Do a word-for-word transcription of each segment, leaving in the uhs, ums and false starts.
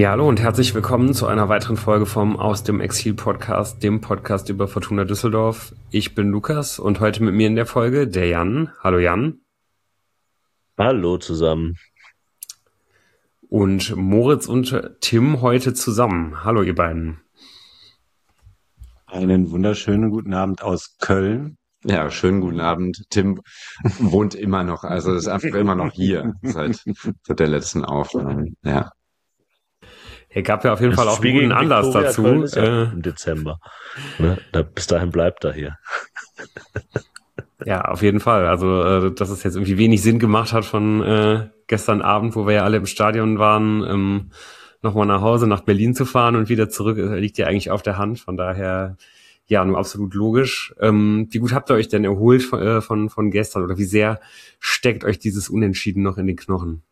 Ja, hallo und herzlich willkommen zu einer weiteren Folge vom Aus dem Exil Podcast, dem Podcast über Fortuna Düsseldorf. Ich bin Lukas und heute mit mir in der Folge der Jan. Hallo Jan. Hallo zusammen. Und Moritz und Tim heute zusammen. Hallo ihr beiden. Einen wunderschönen guten Abend aus Köln. Ja, schönen guten Abend. Tim wohnt immer noch, also ist einfach immer noch hier seit, seit der letzten Aufnahme. Ja. Er gab ja auf jeden Das Fall auch Spiel einen guten gegen Anlass Viktoria dazu. Köln ist ja Äh, im Dezember. Ne? Da, bis dahin bleibt er hier. ja, auf jeden Fall. Also, äh, dass es jetzt irgendwie wenig Sinn gemacht hat von äh, gestern Abend, wo wir ja alle im Stadion waren, ähm, nochmal nach Hause, nach Berlin zu fahren und wieder zurück, äh, liegt ja eigentlich auf der Hand. Von daher, ja, nur absolut logisch. Ähm, wie gut habt ihr euch denn erholt von, äh, von, von gestern oder wie sehr steckt euch dieses Unentschieden noch in den Knochen?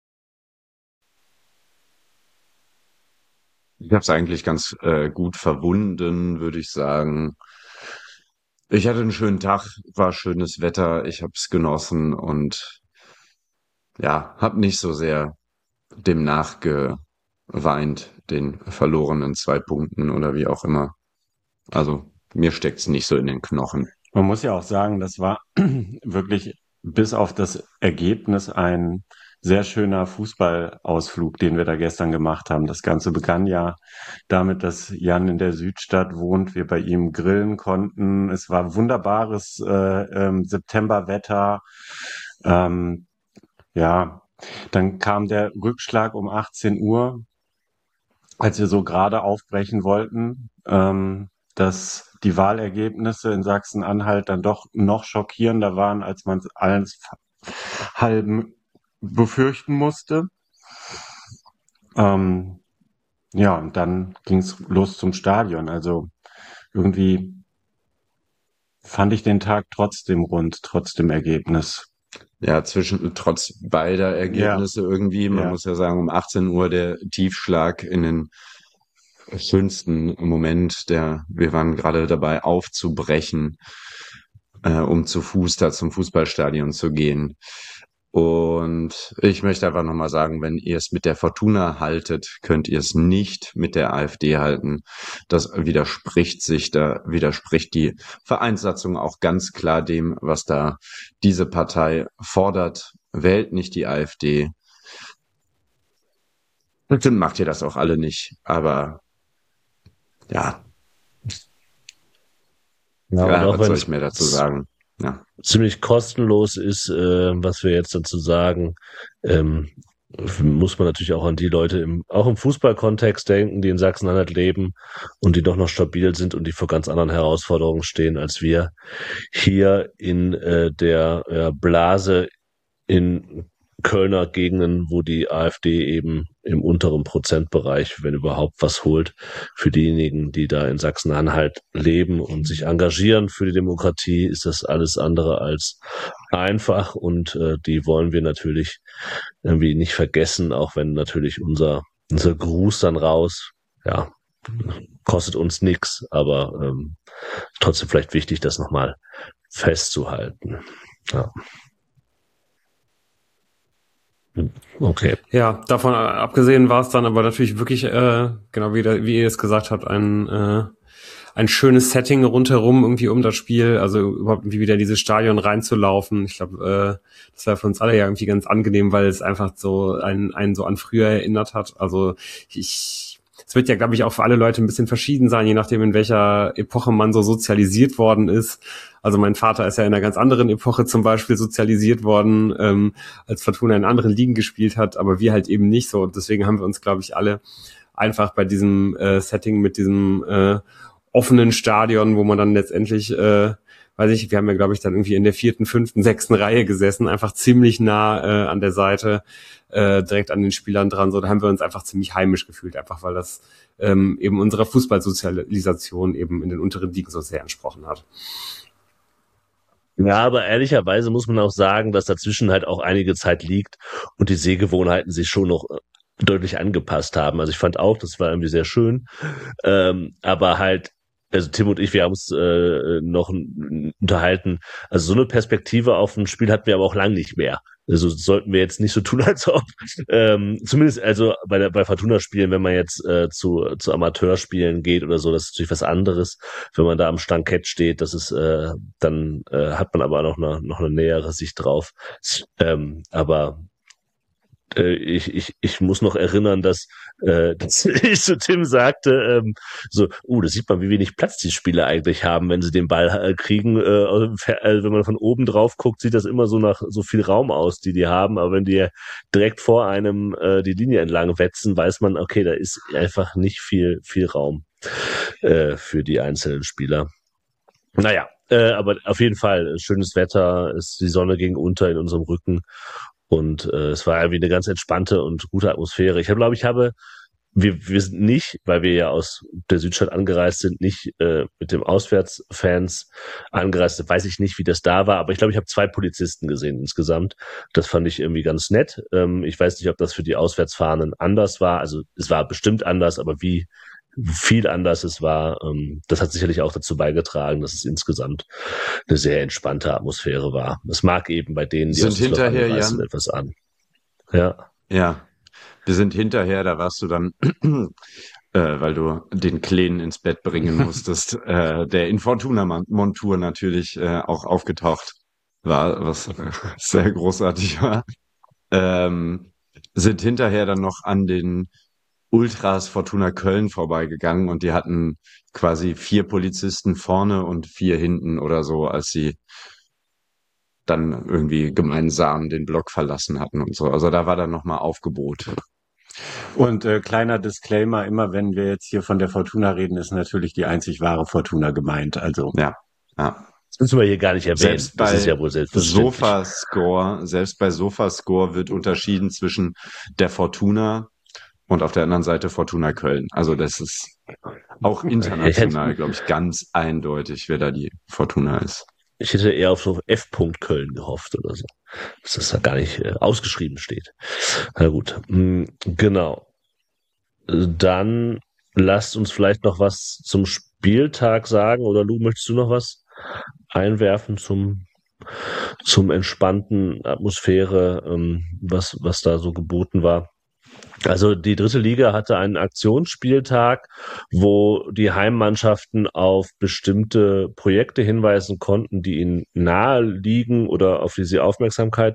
Ich habe es eigentlich ganz äh, gut verwunden, würde ich sagen. Ich hatte einen schönen Tag, war schönes Wetter, ich habe es genossen und ja, habe nicht so sehr dem nachgeweint, den verlorenen zwei Punkten oder wie auch immer. Also mir steckt's nicht so in den Knochen. Man muss ja auch sagen, das war wirklich bis auf das Ergebnis ein sehr schöner Fußballausflug, den wir da gestern gemacht haben. Das Ganze begann ja damit, dass Jan in der Südstadt wohnt, wir bei ihm grillen konnten. Es war wunderbares äh, ähm, Septemberwetter. Ähm, ja, dann kam der Rückschlag um achtzehn Uhr, als wir so gerade aufbrechen wollten, ähm, dass die Wahlergebnisse in Sachsen-Anhalt dann doch noch schockierender waren, als man es alles halben befürchten musste. Ähm, ja, und dann ging es los zum Stadion. Also irgendwie fand ich den Tag trotzdem rund, trotz dem Ergebnis. Ja, zwischen, trotz beider Ergebnisse irgendwie, man Ja. muss ja sagen, um achtzehn Uhr der Tiefschlag in den schönsten Moment, der, wir waren gerade dabei aufzubrechen, äh, um zu Fuß da zum Fußballstadion zu gehen. Und ich möchte einfach nochmal sagen, wenn ihr es mit der Fortuna haltet, könnt ihr es nicht mit der AfD halten. Das widerspricht sich, da widerspricht die Vereinssatzung auch ganz klar dem, was da diese Partei fordert. Wählt nicht die AfD. Bestimmt macht ihr das auch alle nicht, aber ja, Ja, ja, und auch was soll wenn ich mehr dazu sagen? Ja. ziemlich kostenlos ist, äh, was wir jetzt dazu sagen, ähm, muss man natürlich auch an die Leute im, auch im Fußballkontext denken, die in Sachsen-Anhalt leben und die doch noch stabil sind und die vor ganz anderen Herausforderungen stehen als wir hier in äh, der äh, Blase in Kölner Gegenden, wo die AfD eben im unteren Prozentbereich, wenn überhaupt, was holt. Für diejenigen, die da in Sachsen-Anhalt leben und sich engagieren für die Demokratie, ist das alles andere als einfach und äh, die wollen wir natürlich irgendwie nicht vergessen, auch wenn natürlich unser, unser Gruß dann raus, ja, kostet uns nichts, aber ähm, trotzdem vielleicht wichtig, das nochmal festzuhalten. Ja. Okay. Ja, davon abgesehen war es dann aber natürlich wirklich, äh, genau wie, da, wie ihr es gesagt habt, ein, äh, ein schönes Setting rundherum irgendwie um das Spiel, also überhaupt irgendwie wieder in dieses Stadion reinzulaufen. Ich glaube, äh, das war für uns alle ja irgendwie ganz angenehm, weil es einfach so einen, einen so an früher erinnert hat. Also ich es wird ja, glaube ich, auch für alle Leute ein bisschen verschieden sein, je nachdem, in welcher Epoche man so sozialisiert worden ist. Also mein Vater ist ja in einer ganz anderen Epoche zum Beispiel sozialisiert worden, ähm, als Fortuna in anderen Ligen gespielt hat, aber wir halt eben nicht so. Und deswegen haben wir uns, glaube ich, alle einfach bei diesem äh, Setting mit diesem äh, offenen Stadion, wo man dann letztendlich, äh, weiß ich, wir haben ja, glaube ich, dann irgendwie in der vierten, fünften, sechsten Reihe gesessen, einfach ziemlich nah äh, an der Seite, äh, direkt an den Spielern dran. So, da haben wir uns einfach ziemlich heimisch gefühlt, einfach weil das ähm, eben unserer Fußballsozialisation eben in den unteren Ligen so sehr entsprochen hat. Ja, aber ehrlicherweise muss man auch sagen, dass dazwischen halt auch einige Zeit liegt und die Sehgewohnheiten sich schon noch deutlich angepasst haben. Also ich fand auch, das war irgendwie sehr schön, ähm, aber halt also Tim und ich, wir haben uns äh, noch n- unterhalten. Also so eine Perspektive auf ein Spiel hatten wir aber auch lang nicht mehr. Also sollten wir jetzt nicht so tun, als ob. Ähm, zumindest also bei der bei Fortuna-Spielen, wenn man jetzt äh, zu zu Amateurspielen geht oder so, das ist natürlich was anderes. Wenn man da am Stankett steht, das ist äh, dann äh, hat man aber noch eine noch eine nähere Sicht drauf. Ähm, aber äh, ich, ich, ich muss noch erinnern, dass, äh, dass ich zu Tim sagte, ähm, so, uh, da sieht man, wie wenig Platz die Spieler eigentlich haben, wenn sie den Ball äh, kriegen. Äh, äh, wenn man von oben drauf guckt, sieht das immer so nach so viel Raum aus, die die haben. Aber wenn die direkt vor einem äh, die Linie entlang wetzen, weiß man, okay, da ist einfach nicht viel, viel Raum äh, für die einzelnen Spieler. Naja, äh, aber auf jeden Fall, schönes Wetter, ist, die Sonne ging unter in unserem Rücken und äh, es war irgendwie eine ganz entspannte und gute Atmosphäre. Ich habe, glaube ich, habe, wir, wir sind nicht, weil wir ja aus der Südstadt angereist sind, nicht äh, mit dem Auswärtsfans angereist. Weiß ich nicht, wie das da war, aber ich glaube, ich habe zwei Polizisten gesehen insgesamt. Das fand ich irgendwie ganz nett. Ähm, ich weiß nicht, ob das für die Auswärtsfahrenden anders war. Also es war bestimmt anders, aber wie viel anders es war, ähm, das hat sicherlich auch dazu beigetragen, dass es insgesamt eine sehr entspannte Atmosphäre war. Es mag eben bei denen, die Sind aus Düsseldorf hinterher, anreisen, Jan? etwas an. Ja. Ja, wir sind hinterher, da warst du dann, äh, weil du den Kleinen ins Bett bringen musstest, äh, der in Fortuna-Montur natürlich äh, auch aufgetaucht war, was äh, sehr großartig war. Ähm, sind hinterher dann noch an den Ultras Fortuna Köln vorbeigegangen und die hatten quasi vier Polizisten vorne und vier hinten oder so, als sie dann irgendwie gemeinsam den Block verlassen hatten und so. Also da war dann nochmal Aufgebot. Und äh, kleiner Disclaimer, immer wenn wir jetzt hier von der Fortuna reden, ist natürlich die einzig wahre Fortuna gemeint. Also Ja, ja. Das müssen wir hier gar nicht erwähnen. Selbst Das bei ist ja wohl selbstverständlich. Sofascore, selbst bei Sofascore wird unterschieden zwischen der Fortuna und auf der anderen Seite Fortuna Köln. Also das ist auch international, glaube ich, ganz eindeutig, wer da die Fortuna ist. Ich hätte eher auf so F. Köln gehofft oder so, dass das da gar nicht äh, ausgeschrieben steht. Na gut, mm, genau. Dann lasst uns vielleicht noch was zum Spieltag sagen. Oder Lu, möchtest du noch was einwerfen zum zum entspannten Atmosphäre, ähm, was was da so geboten war? Also die dritte Liga hatte einen Aktionsspieltag, wo die Heimmannschaften auf bestimmte Projekte hinweisen konnten, die ihnen nahe liegen oder auf die sie Aufmerksamkeit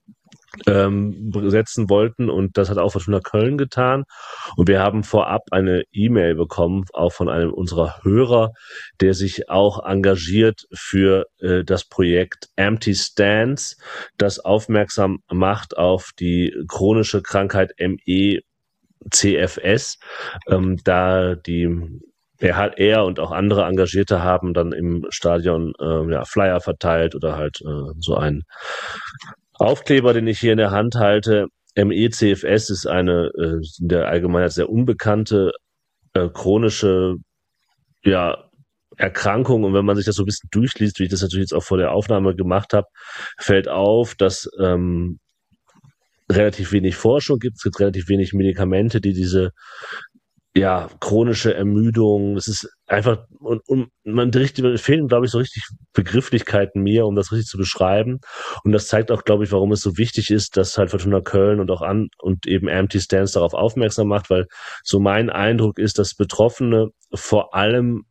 ähm, setzen wollten. Und das hat auch Fortuna Köln getan. Und wir haben vorab eine E-Mail bekommen, auch von einem unserer Hörer, der sich auch engagiert für äh, das Projekt Empty Stands, das aufmerksam macht auf die chronische Krankheit M E C F S, ähm, da die er hat er und auch andere Engagierte haben dann im Stadion äh, ja, Flyer verteilt oder halt äh, so ein Aufkleber, den ich hier in der Hand halte. M E C F S ist eine äh, in der Allgemeinheit sehr unbekannte äh, chronische ja, Erkrankung. Und wenn man sich das so ein bisschen durchliest, wie ich das natürlich jetzt auch vor der Aufnahme gemacht habe, fällt auf, dass ähm, relativ wenig Forschung gibt. Es gibt relativ wenig Medikamente, die diese ja, chronische Ermüdung, das ist einfach, und, und man richtig, fehlen, glaube ich, so richtig Begrifflichkeiten mir, um das richtig zu beschreiben. Und das zeigt auch, glaube ich, warum es so wichtig ist, dass halt Fortuna Köln und auch an und eben Empty Stands darauf aufmerksam macht, weil so mein Eindruck ist, dass Betroffene vor allem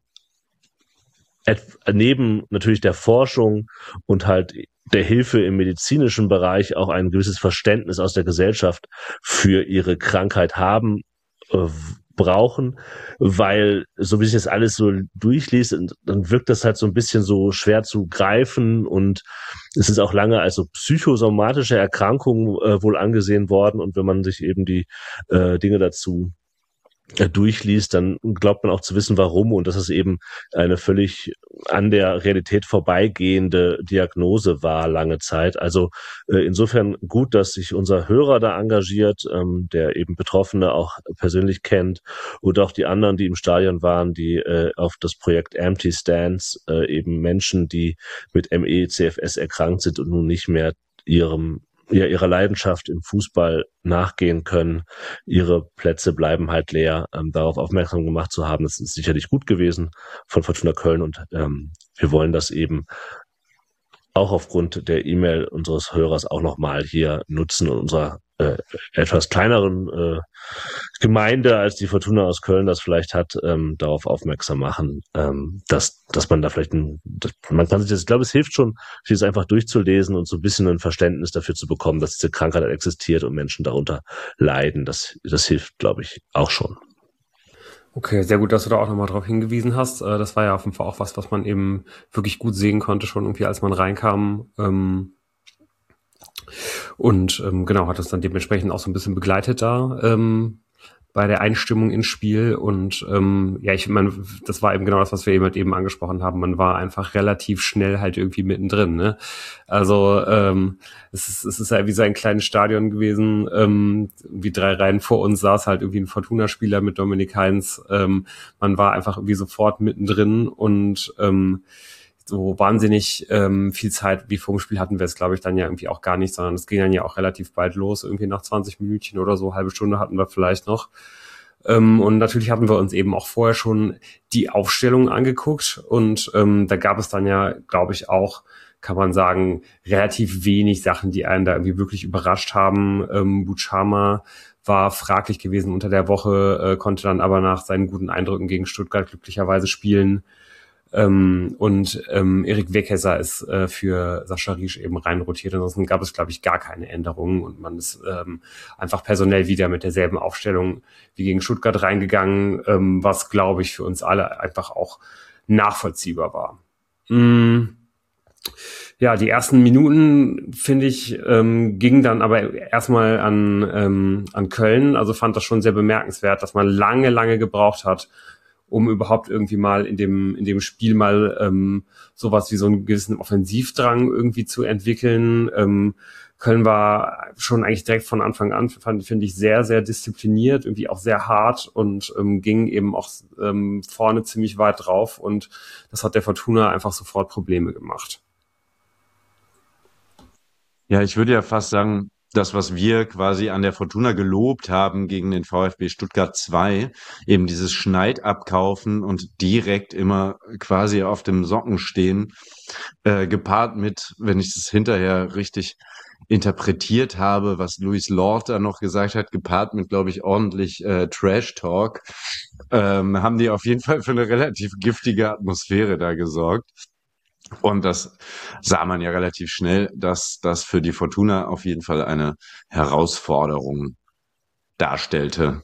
neben natürlich der Forschung und halt der Hilfe im medizinischen Bereich auch ein gewisses Verständnis aus der Gesellschaft für ihre Krankheit haben, äh, brauchen, weil so wie sich das alles so durchliest, dann wirkt das halt so ein bisschen so schwer zu greifen und es ist auch lange als so psychosomatische Erkrankung äh, wohl angesehen worden und wenn man sich eben die äh, Dinge dazu durchliest, dann glaubt man auch zu wissen, warum und dass es eben eine völlig an der Realität vorbeigehende Diagnose war lange Zeit. Also äh, insofern gut, dass sich unser Hörer da engagiert, ähm, der eben Betroffene auch persönlich kennt und auch die anderen, die im Stadion waren, die äh, auf das Projekt Empty Stands äh, eben Menschen, die mit M E C F S erkrankt sind und nun nicht mehr ihrem ja, ihrer Leidenschaft im Fußball nachgehen können. Ihre Plätze bleiben halt leer. Ähm, darauf aufmerksam gemacht zu haben, das ist sicherlich gut gewesen von Fortuna Köln und ähm, wir wollen das eben auch aufgrund der E-Mail unseres Hörers auch nochmal hier nutzen und unserer äh, etwas kleineren äh, Gemeinde, als die Fortuna aus Köln das vielleicht hat, ähm, darauf aufmerksam machen, ähm, dass dass man da vielleicht ein, dass, man kann sich das, ich glaube, es hilft schon, sich das einfach durchzulesen und so ein bisschen ein Verständnis dafür zu bekommen, dass diese Krankheit existiert und Menschen darunter leiden. Das das hilft, glaube ich, auch schon. Okay, sehr gut, dass du da auch nochmal drauf hingewiesen hast. Äh, Das war ja auf jeden Fall auch was, was man eben wirklich gut sehen konnte, schon irgendwie, als man reinkam. Ähm, Und ähm, genau, hat das dann dementsprechend auch so ein bisschen begleitet da ähm, bei der Einstimmung ins Spiel. Und ähm, ja, ich meine, das war eben genau das, was wir eben halt eben angesprochen haben. Man war einfach relativ schnell halt irgendwie mittendrin. Ne? Also ähm, es ist, es ist ja wie so ein kleines Stadion gewesen. Ähm, wie drei Reihen vor uns saß halt irgendwie ein Fortuna-Spieler mit Dominik Heinz. Ähm, man war einfach irgendwie sofort mittendrin und ähm, so wahnsinnig ähm, viel Zeit wie vor dem Spiel hatten wir es, glaube ich, dann ja irgendwie auch gar nicht, sondern es ging dann ja auch relativ bald los, irgendwie nach zwanzig Minütchen oder so, halbe Stunde hatten wir vielleicht noch. Ähm, und natürlich hatten wir uns eben auch vorher schon die Aufstellung angeguckt und ähm, da gab es dann ja, glaube ich, auch, kann man sagen, relativ wenig Sachen, die einen da irgendwie wirklich überrascht haben. Ähm, Buchama war fraglich gewesen unter der Woche, äh, konnte dann aber nach seinen guten Eindrücken gegen Stuttgart glücklicherweise spielen. Ähm, und ähm, Erik Weghesser ist äh, für Sascha Riesch eben reinrotiert. Ansonsten gab es, glaube ich, gar keine Änderungen und man ist ähm, einfach personell wieder mit derselben Aufstellung wie gegen Stuttgart reingegangen, ähm, was, glaube ich, für uns alle einfach auch nachvollziehbar war. Mm. Ja, die ersten Minuten, finde ich, ähm, gingen dann aber erstmal an, ähm, an Köln. Also fand das schon sehr bemerkenswert, dass man lange, lange gebraucht hat, um überhaupt irgendwie mal in dem in dem Spiel mal ähm, sowas wie so einen gewissen Offensivdrang irgendwie zu entwickeln. Ähm, Köln war schon eigentlich direkt von Anfang an, fand, finde ich, sehr, sehr diszipliniert, irgendwie auch sehr hart und ähm, ging eben auch ähm, vorne ziemlich weit drauf und das hat der Fortuna einfach sofort Probleme gemacht. Ja, ich würde ja fast sagen, das, was wir quasi an der Fortuna gelobt haben gegen den VfB Stuttgart zwei, eben dieses Schneidabkaufen und direkt immer quasi auf dem Socken stehen, äh, gepaart mit, wenn ich das hinterher richtig interpretiert habe, was Louis Lord da noch gesagt hat, gepaart mit, glaube ich, ordentlich äh, Trash-Talk, ähm, haben die auf jeden Fall für eine relativ giftige Atmosphäre da gesorgt. Und das sah man ja relativ schnell, dass das für die Fortuna auf jeden Fall eine Herausforderung darstellte.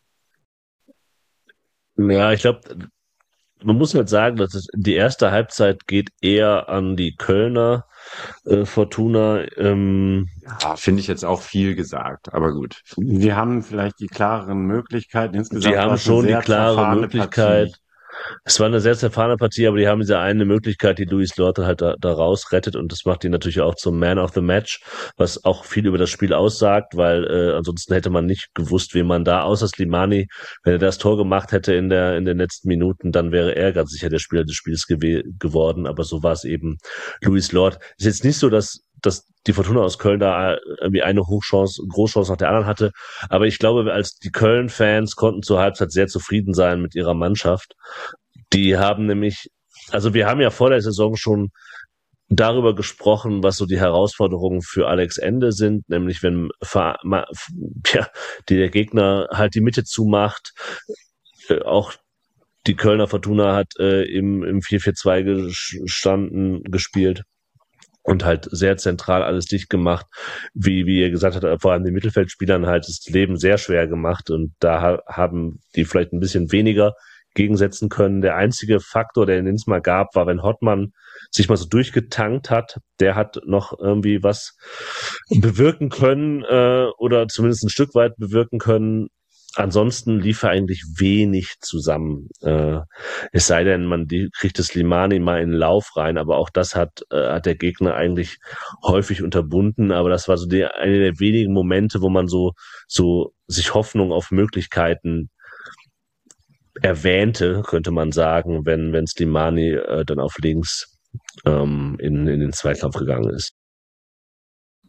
Ja, ich glaube, man muss halt sagen, dass es, die erste Halbzeit geht eher an die Kölner äh, Fortuna. Ähm, Ja, finde ich jetzt auch viel gesagt, aber gut. Wir haben vielleicht die klareren Möglichkeiten. Insgesamt die war haben es eine schon die sehr klare zerfahrene Möglichkeit. Partie. Es war eine sehr zerfahrene Partie, aber die haben diese eine Möglichkeit, die Luis Lorte halt da, da rausrettet und das macht ihn natürlich auch zum Man of the Match, was auch viel über das Spiel aussagt, weil äh, ansonsten hätte man nicht gewusst, wie man da, außer Slimani, wenn er das Tor gemacht hätte in der in den letzten Minuten, dann wäre er ganz sicher der Spieler des Spiels gew- geworden, aber so war es eben Luis Lort. Ist jetzt nicht so, dass dass die Fortuna aus Köln da irgendwie eine Hochchance, Großchance nach der anderen hatte. Aber ich glaube, als die Köln-Fans konnten zur Halbzeit sehr zufrieden sein mit ihrer Mannschaft. Die haben nämlich, also wir haben ja vor der Saison schon darüber gesprochen, was so die Herausforderungen für Alex Ende sind, nämlich wenn ja, die, der Gegner halt die Mitte zumacht, äh, auch die Kölner Fortuna hat äh, im, im vier vier zwei gestanden, gespielt und halt sehr zentral alles dicht gemacht, wie wie ihr gesagt habt, vor allem den Mittelfeldspielern halt das Leben sehr schwer gemacht und da ha- haben die vielleicht ein bisschen weniger gegensetzen können. Der einzige Faktor, der es mal gab, war, wenn Hottmann sich mal so durchgetankt hat, der hat noch irgendwie was bewirken können äh, oder zumindest ein Stück weit bewirken können. Ansonsten lief er eigentlich wenig zusammen. Äh, es sei denn, man die, kriegt das Limani mal in den Lauf rein, aber auch das hat, äh, hat der Gegner eigentlich häufig unterbunden. Aber das war so die, eine der wenigen Momente, wo man so, so sich Hoffnung auf Möglichkeiten erwähnte, könnte man sagen, wenn, wenn Slimani äh, dann auf links ähm, in, in den Zweikampf gegangen ist.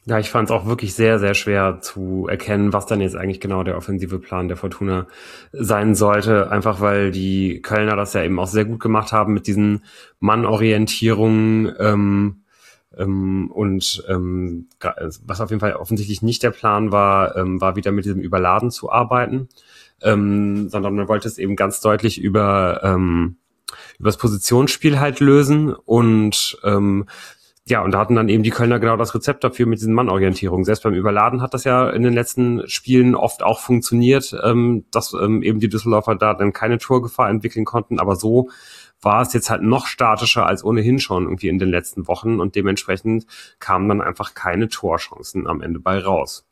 Ja, ich fand es auch wirklich sehr, sehr schwer zu erkennen, was dann jetzt eigentlich genau der offensive Plan der Fortuna sein sollte. Einfach weil die Kölner das ja eben auch sehr gut gemacht haben mit diesen Mannorientierungen. Ähm, ähm, und ähm, was auf jeden Fall offensichtlich nicht der Plan war, ähm, war wieder mit diesem Überladen zu arbeiten. Ähm, sondern man wollte es eben ganz deutlich über, ähm, über das Positionsspiel halt lösen und ähm, ja, und da hatten dann eben die Kölner genau das Rezept dafür mit diesen Mannorientierungen. Selbst beim Überladen hat das ja in den letzten Spielen oft auch funktioniert, ähm, dass ähm, eben die Düsseldorfer da dann keine Torgefahr entwickeln konnten. Aber so war es jetzt halt noch statischer als ohnehin schon irgendwie in den letzten Wochen und dementsprechend kamen dann einfach keine Torchancen am Ende bei raus.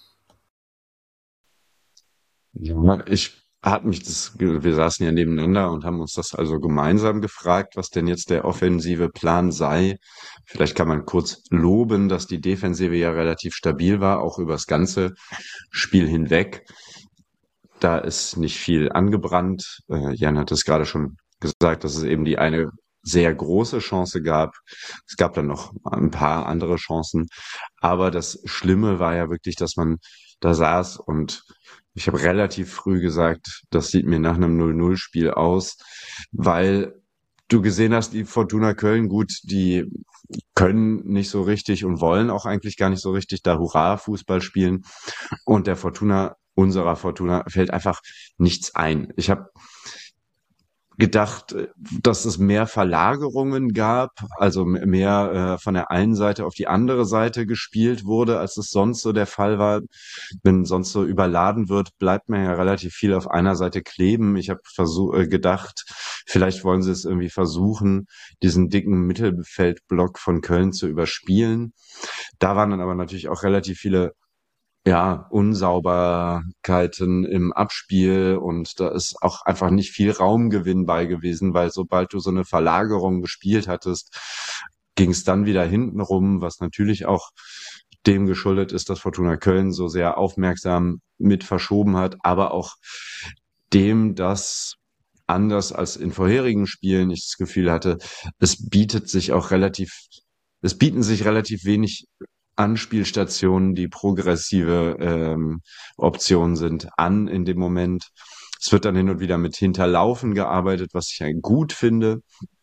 Ja, ich habe mich das, wir saßen ja nebeneinander und haben uns das also gemeinsam gefragt, was denn jetzt der offensive Plan sei. Vielleicht kann man kurz loben, dass die Defensive ja relativ stabil war, auch über das ganze Spiel hinweg. Da ist nicht viel angebrannt. Äh, Jan hat es gerade schon gesagt, dass es eben die eine sehr große Chance gab. Es gab dann noch ein paar andere Chancen. Aber das Schlimme war ja wirklich, dass man da saß und ich habe relativ früh gesagt, das sieht mir nach einem null null Spiel aus, weil du gesehen hast, die Fortuna Köln, gut, die können nicht so richtig und wollen auch eigentlich gar nicht so richtig da Hurra-Fußball spielen. Und der Fortuna, unserer Fortuna, fällt einfach nichts ein. Ich habe gedacht, dass es mehr Verlagerungen gab, also mehr äh, von der einen Seite auf die andere Seite gespielt wurde, als es sonst so der Fall war. Wenn sonst so überladen wird, bleibt man ja relativ viel auf einer Seite kleben. Ich habe versuch, äh, gedacht, vielleicht wollen sie es irgendwie versuchen, diesen dicken Mittelfeldblock von Köln zu überspielen. Da waren dann aber natürlich auch relativ viele ja, Unsauberkeiten im Abspiel und da ist auch einfach nicht viel Raumgewinn bei gewesen, weil sobald du so eine Verlagerung gespielt hattest, ging es dann wieder hinten rum, was natürlich auch dem geschuldet ist, dass Fortuna Köln so sehr aufmerksam mit verschoben hat, aber auch dem, dass anders als in vorherigen Spielen ich das Gefühl hatte, es bietet sich auch relativ, es bieten sich relativ wenig Anspielstationen, die progressive ähm, Optionen sind, an in dem Moment. Es wird dann hin und wieder mit Hinterlaufen gearbeitet, was ich ja gut finde.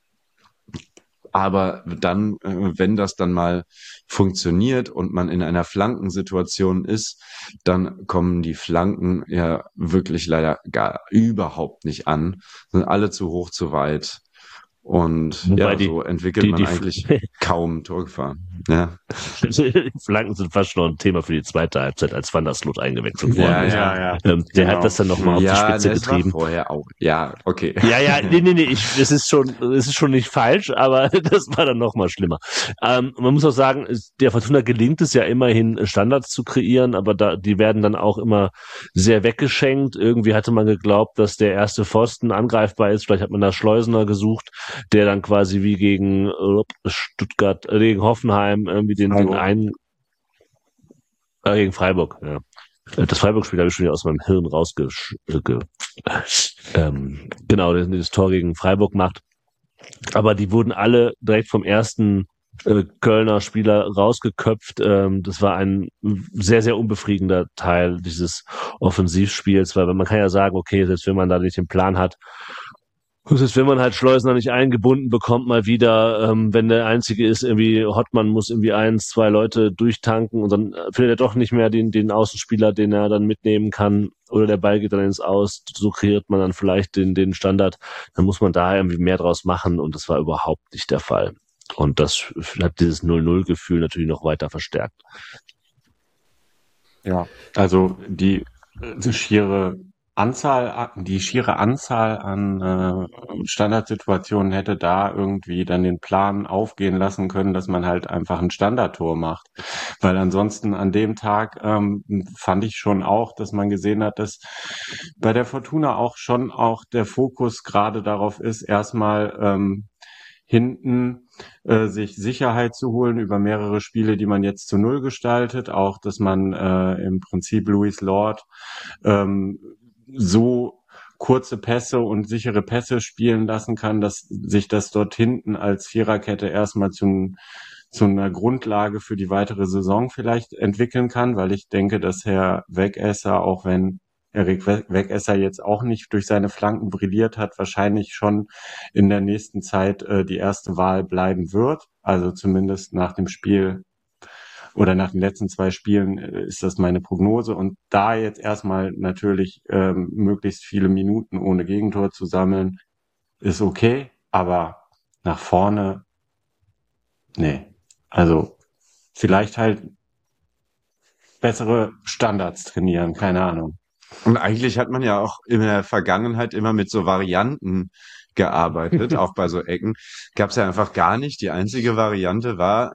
Aber dann, äh, wenn das dann mal funktioniert und man in einer Flankensituation ist, dann kommen die Flanken ja wirklich leider gar überhaupt nicht an, sind alle zu hoch, zu weit. Und Wobei ja, die, so entwickelt die, man die, eigentlich kaum Torgefahr. Ja. die Flanken sind fast schon ein Thema für die zweite Halbzeit, als Van der Sloot eingewechselt worden Ja, ist. Ja, ja. Ähm, der Genau. hat das dann nochmal auf Ja, die Spitze das war getrieben. vorher auch. Ja, okay. Ja, ja, nee, nee, nee, ich, das ist schon, das ist schon nicht falsch, aber das war dann noch mal schlimmer. Ähm, man muss auch sagen, es- der Fortuna gelingt es ja immerhin, Standards zu kreieren, aber da, die werden dann auch immer sehr weggeschenkt. Irgendwie hatte man geglaubt, dass der erste Pfosten angreifbar ist. Vielleicht hat man da Schleusener gesucht, der dann quasi wie gegen äh, Stuttgart, äh, gegen Hoffenheim irgendwie den, den Freiburg. einen, äh, gegen Freiburg, ja. Das Freiburg-Spiel habe ich schon wieder aus meinem Hirn rausge... Ge, ähm, genau, das, das Tor gegen Freiburg macht. Aber die wurden alle direkt vom ersten äh, Kölner Spieler rausgeköpft. Ähm, das war ein sehr, sehr unbefriedigender Teil dieses Offensivspiels, weil man kann ja sagen, okay, selbst wenn man da nicht den Plan hat, das ist, wenn man halt Schleusener nicht eingebunden bekommt, mal wieder, ähm, wenn der Einzige ist, irgendwie Hottmann muss irgendwie eins, zwei Leute durchtanken und dann findet er doch nicht mehr den, den Außenspieler, den er dann mitnehmen kann oder der Ball geht dann ins Aus, so kreiert man dann vielleicht den, den Standard, dann muss man da irgendwie mehr draus machen und das war überhaupt nicht der Fall. Und das hat dieses null null Gefühl natürlich noch weiter verstärkt. Ja, also die, die schiere Anzahl, die schiere Anzahl an äh, Standardsituationen hätte da irgendwie dann den Plan aufgehen lassen können, dass man halt einfach ein Standardtor macht. Weil ansonsten an dem Tag ähm, fand ich schon auch, dass man gesehen hat, dass bei der Fortuna auch schon auch der Fokus gerade darauf ist, erstmal ähm, hinten äh, sich Sicherheit zu holen über mehrere Spiele, die man jetzt zu Null gestaltet. Auch, dass man äh, im Prinzip Louis Lord ähm, so kurze Pässe und sichere Pässe spielen lassen kann, dass sich das dort hinten als Viererkette erstmal zum zu einer Grundlage für die weitere Saison vielleicht entwickeln kann, weil ich denke, dass Herr Wegesser, auch wenn Erik Wegesser jetzt auch nicht durch seine Flanken brilliert hat, wahrscheinlich schon in der nächsten Zeit äh, die erste Wahl bleiben wird. Also zumindest nach dem Spiel oder nach den letzten zwei Spielen äh, ist das meine Prognose. Und da jetzt erstmal natürlich ähm, möglichst viele Minuten ohne Gegentor zu sammeln, ist okay, aber nach vorne, nee. Also vielleicht halt bessere Standards trainieren, keine Ahnung. Und eigentlich hat man ja auch in der Vergangenheit immer mit so Varianten gearbeitet, auch bei so Ecken. Gab es ja einfach gar nicht. Die einzige Variante war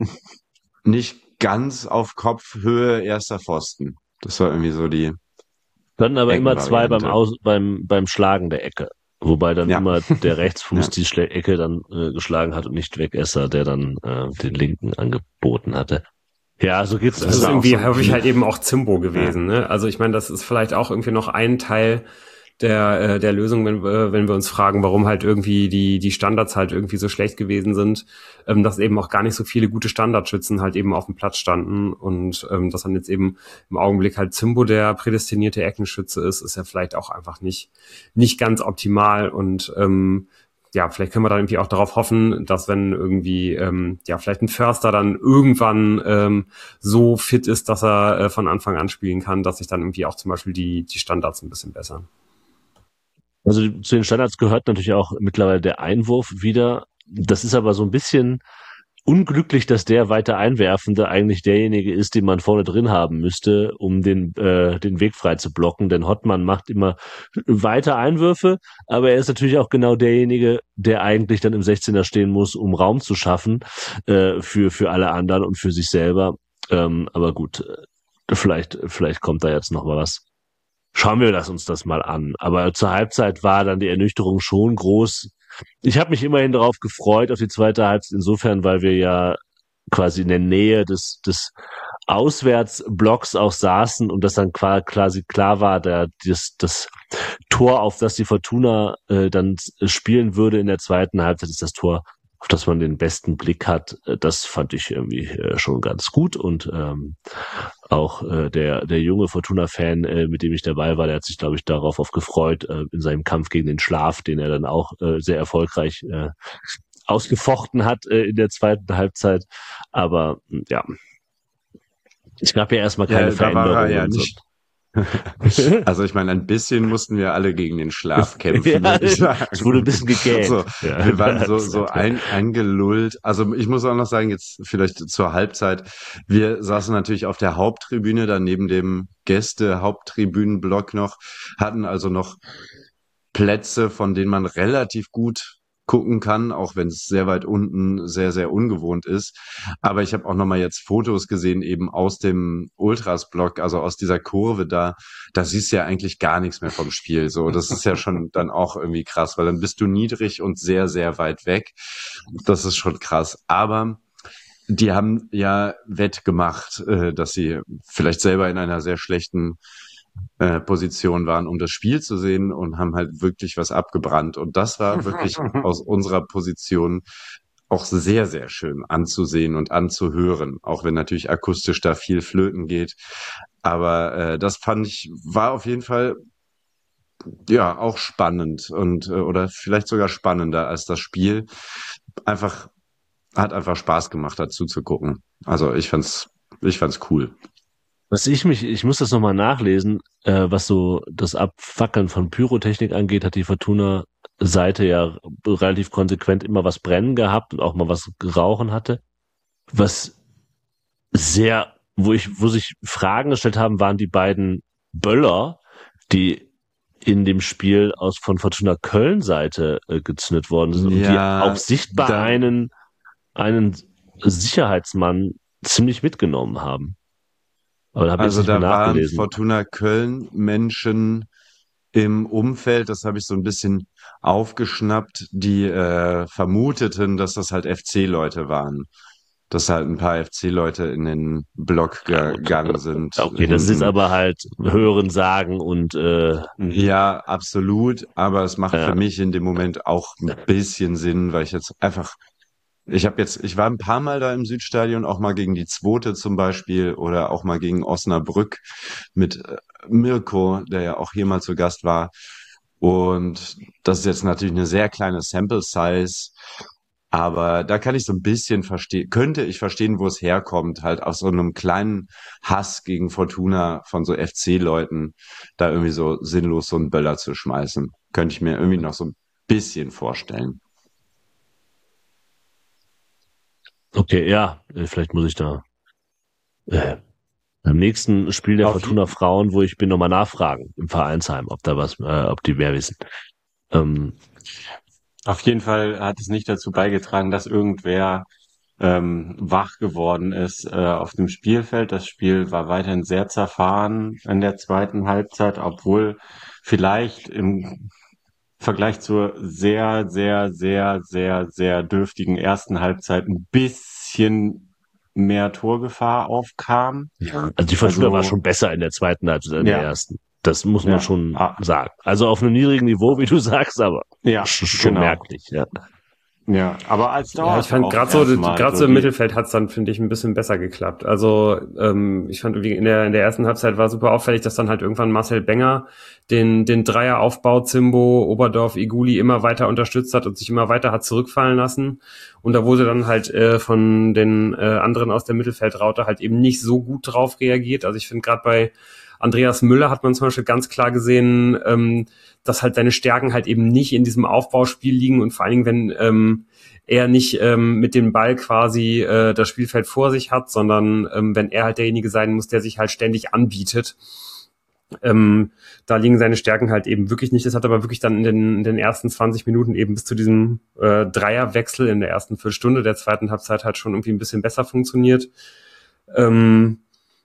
nicht ganz auf Kopfhöhe erster Pfosten. Das war irgendwie so die Dann aber immer zwei beim, Eckenvariante. Aus, beim, beim Schlagen der Ecke. Wobei dann Ja. immer der Rechtsfuß Ja. die Schle Ecke dann äh, geschlagen hat und nicht Wegesser, der dann äh, den linken angeboten hatte. Ja, so geht's. Das Also ist auch irgendwie so- häufig halt eben auch Zimbo gewesen, ne? Also ich meine, das ist vielleicht auch irgendwie noch ein Teil der äh, der Lösung, wenn wir wenn wir uns fragen, warum halt irgendwie die die Standards halt irgendwie so schlecht gewesen sind, ähm, dass eben auch gar nicht so viele gute Standardschützen halt eben auf dem Platz standen und ähm, dass dann jetzt eben im Augenblick halt Zimbo der prädestinierte Eckenschütze ist, ist ja vielleicht auch einfach nicht nicht ganz optimal und ähm, ja, vielleicht können wir dann irgendwie auch darauf hoffen, dass wenn irgendwie, ähm, ja, vielleicht ein Förster dann irgendwann ähm, so fit ist, dass er äh, von Anfang an spielen kann, dass sich dann irgendwie auch zum Beispiel die, die Standards ein bisschen bessern. Also zu den Standards gehört natürlich auch mittlerweile der Einwurf wieder. Das ist aber so ein bisschen unglücklich, dass der weiter Einwerfende eigentlich derjenige ist, den man vorne drin haben müsste, um den äh, den Weg frei zu blocken. Denn Hottmann macht immer weiter Einwürfe, aber er ist natürlich auch genau derjenige, der eigentlich dann im sechzehner stehen muss, um Raum zu schaffen äh, für für alle anderen und für sich selber. Ähm, aber gut, äh, vielleicht vielleicht kommt da jetzt noch mal was. Schauen wir das uns das mal an. Aber zur Halbzeit war dann die Ernüchterung schon groß. Ich habe mich immerhin darauf gefreut, auf die zweite Halbzeit, insofern, weil wir ja quasi in der Nähe des, des Auswärtsblocks auch saßen und das dann quasi klar war, der, das, das Tor, auf das die Fortuna äh, dann spielen würde in der zweiten Halbzeit, ist das Tor, auf das man den besten Blick hat. Das fand ich irgendwie äh, schon ganz gut und ähm, auch äh, der der junge Fortuna-Fan, äh, mit dem ich dabei war, der hat sich, glaube ich, darauf auf gefreut, äh, in seinem Kampf gegen den Schlaf, den er dann auch äh, sehr erfolgreich äh, ausgefochten hat äh, in der zweiten Halbzeit. Aber ja, es gab ja erstmal keine Ja, da war er Veränderung. ja und so. nicht. Also ich meine, ein bisschen mussten wir alle gegen den Schlaf kämpfen, Ja, würde ich sagen. es wurde ein bisschen gegähnt. So, Ja, wir waren so, Halbzeit, so ja. ein, eingelullt. Also ich muss auch noch sagen, jetzt vielleicht zur Halbzeit, wir saßen natürlich auf der Haupttribüne, dann neben dem Gäste-Haupttribünenblock noch, hatten also noch Plätze, von denen man relativ gut gucken kann, auch wenn es sehr weit unten sehr, sehr ungewohnt ist. Aber ich habe auch nochmal jetzt Fotos gesehen, eben aus dem Ultras-Block, also aus dieser Kurve da. Da siehst du ja eigentlich gar nichts mehr vom Spiel. So, das ist ja schon dann auch irgendwie krass, weil dann bist du niedrig und sehr, sehr weit weg. Das ist schon krass. Aber die haben ja wettgemacht, äh, dass sie vielleicht selber in einer sehr schlechten äh, Position waren, um das Spiel zu sehen und haben halt wirklich was abgebrannt. Und das war wirklich aus unserer Position auch sehr, sehr schön anzusehen und anzuhören, auch wenn natürlich akustisch da viel flöten geht. Aber äh, das fand ich, war auf jeden Fall ja auch spannend und äh, oder vielleicht sogar spannender als das Spiel. Einfach, hat einfach Spaß gemacht, dazu zu gucken. Also ich fand's, ich fand's cool. Was ich mich, ich muss das nochmal nachlesen, äh, was so das Abfackeln von Pyrotechnik angeht, hat die Fortuna-Seite ja relativ konsequent immer was brennen gehabt und auch mal was rauchen hatte. Was sehr, wo ich, wo sich Fragen gestellt haben, waren die beiden Böller, die in dem Spiel aus von Fortuna Köln-Seite äh, gezündet worden sind und Ja, die auch sichtbar da- einen, einen Sicherheitsmann ziemlich mitgenommen haben. Aber da habe ich Also jetzt nicht da mehr waren nachgelesen. Fortuna Köln Menschen im Umfeld, das habe ich so ein bisschen aufgeschnappt, die äh, vermuteten, dass das halt F C-Leute waren. Dass halt ein paar F C-Leute in den Block gegangen sind. Okay, das ist hinten. aber halt Hören, Sagen und äh, Ja, absolut, aber es macht Ja. für mich in dem Moment auch ein bisschen Sinn, weil ich jetzt einfach Ich habe jetzt, ich war ein paar Mal da im Südstadion, auch mal gegen die Zweite zum Beispiel oder auch mal gegen Osnabrück mit äh, Mirko, der ja auch hier mal zu Gast war. Und das ist jetzt natürlich eine sehr kleine Sample Size, aber da kann ich so ein bisschen verstehen, könnte ich verstehen, wo es herkommt, halt aus so einem kleinen Hass gegen Fortuna von so F C-Leuten, da irgendwie so sinnlos so einen Böller zu schmeißen. Könnte ich mir irgendwie noch so ein bisschen vorstellen. Okay, ja, äh, vielleicht muss ich da äh, beim nächsten Spiel der Auf, Fortuna Frauen, wo ich bin, nochmal nachfragen im Vereinsheim, ob da was, äh, ob die mehr wissen. Ähm, auf jeden Fall hat es nicht dazu beigetragen, dass irgendwer ähm, wach geworden ist äh, auf dem Spielfeld. Das Spiel war weiterhin sehr zerfahren in der zweiten Halbzeit, obwohl vielleicht im Vergleich zur sehr, sehr, sehr, sehr, sehr dürftigen ersten Halbzeit ein bisschen mehr Torgefahr aufkam. Ja. Also die Fortuna war Also, schon besser in der zweiten Halbzeit als in der ja, ersten. Das muss man ja, schon ah, sagen. Also auf einem niedrigen Niveau, wie du sagst, aber ja, sch- schon genau. merklich, ja. Ja, aber als Ja, ich dauerte fand auch gerade so, erstmal gerade so so im die, Mittelfeld hat's dann, finde ich, ein bisschen besser geklappt. Also ähm, ich fand irgendwie in der in der ersten Halbzeit war super auffällig, dass dann halt irgendwann Marcel Benger den den Dreieraufbau Zimbo, Oberdorf, Iguli immer weiter unterstützt hat und sich immer weiter hat zurückfallen lassen. Und da wurde dann halt äh, von den äh, anderen aus der Mittelfeldraute halt eben nicht so gut drauf reagiert. Also ich finde gerade bei Andreas Müller hat man zum Beispiel ganz klar gesehen, ähm, dass halt seine Stärken halt eben nicht in diesem Aufbauspiel liegen und vor allen Dingen, wenn ähm, er nicht ähm, mit dem Ball quasi äh, das Spielfeld vor sich hat, sondern ähm, wenn er halt derjenige sein muss, der sich halt ständig anbietet. Ähm, da liegen seine Stärken halt eben wirklich nicht. Das hat aber wirklich dann in den, in den ersten zwanzig Minuten eben bis zu diesem äh, Dreierwechsel in der ersten Viertelstunde der zweiten Halbzeit halt schon irgendwie ein bisschen besser funktioniert. Ähm,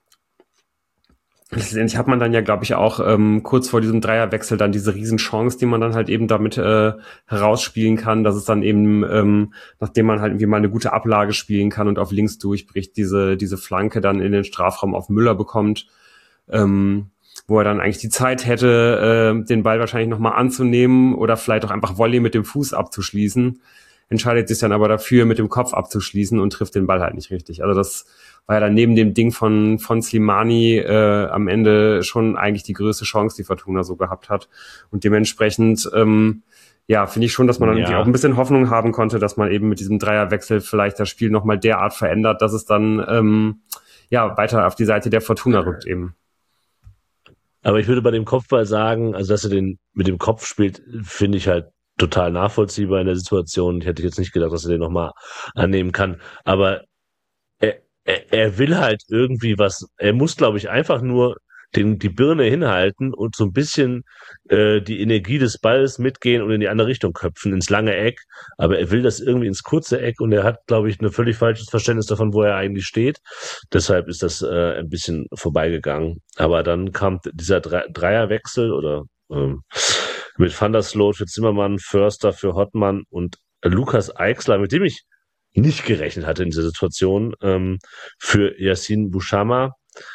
Letztendlich hat man dann ja, glaube ich, auch ähm, kurz vor diesem Dreierwechsel dann diese Riesenchance, die man dann halt eben damit äh, herausspielen kann, dass es dann eben, ähm, nachdem man halt irgendwie mal eine gute Ablage spielen kann und auf links durchbricht, diese diese Flanke dann in den Strafraum auf Müller bekommt, ähm, wo er dann eigentlich die Zeit hätte, äh, den Ball wahrscheinlich nochmal anzunehmen oder vielleicht auch einfach Volley mit dem Fuß abzuschließen, entscheidet sich dann aber dafür, mit dem Kopf abzuschließen und trifft den Ball halt nicht richtig. Also das war ja dann neben dem Ding von, von Slimani äh, am Ende schon eigentlich die größte Chance, die Fortuna so gehabt hat. Und dementsprechend, ähm, ja, finde ich schon, dass man dann irgendwie auch ein Ja, bisschen Hoffnung haben konnte, dass man eben mit diesem Dreierwechsel vielleicht das Spiel nochmal derart verändert, dass es dann ähm, ja weiter auf die Seite der Fortuna rückt eben. aber ich würde bei dem Kopfball sagen, also dass er den mit dem Kopf spielt, finde ich halt total nachvollziehbar in der Situation. Ich hätte jetzt nicht gedacht, dass er den nochmal annehmen kann. Aber er, er, er will halt irgendwie was, er muss, glaube ich, einfach nur den, die Birne hinhalten und so ein bisschen äh, die Energie des Balls mitgehen und in die andere Richtung köpfen, ins lange Eck. Aber er will das irgendwie ins kurze Eck und er hat, glaube ich, ein völlig falsches Verständnis davon, wo er eigentlich steht. Deshalb ist das äh, ein bisschen vorbeigegangen. Aber dann kam dieser Dre Dreierwechsel oder ähm, mit Van der Sloot für Zimmermann, Förster für Hottmann und Lukas Eichsler, mit dem ich nicht gerechnet hatte in dieser Situation, ähm, für Yassin Bouchama.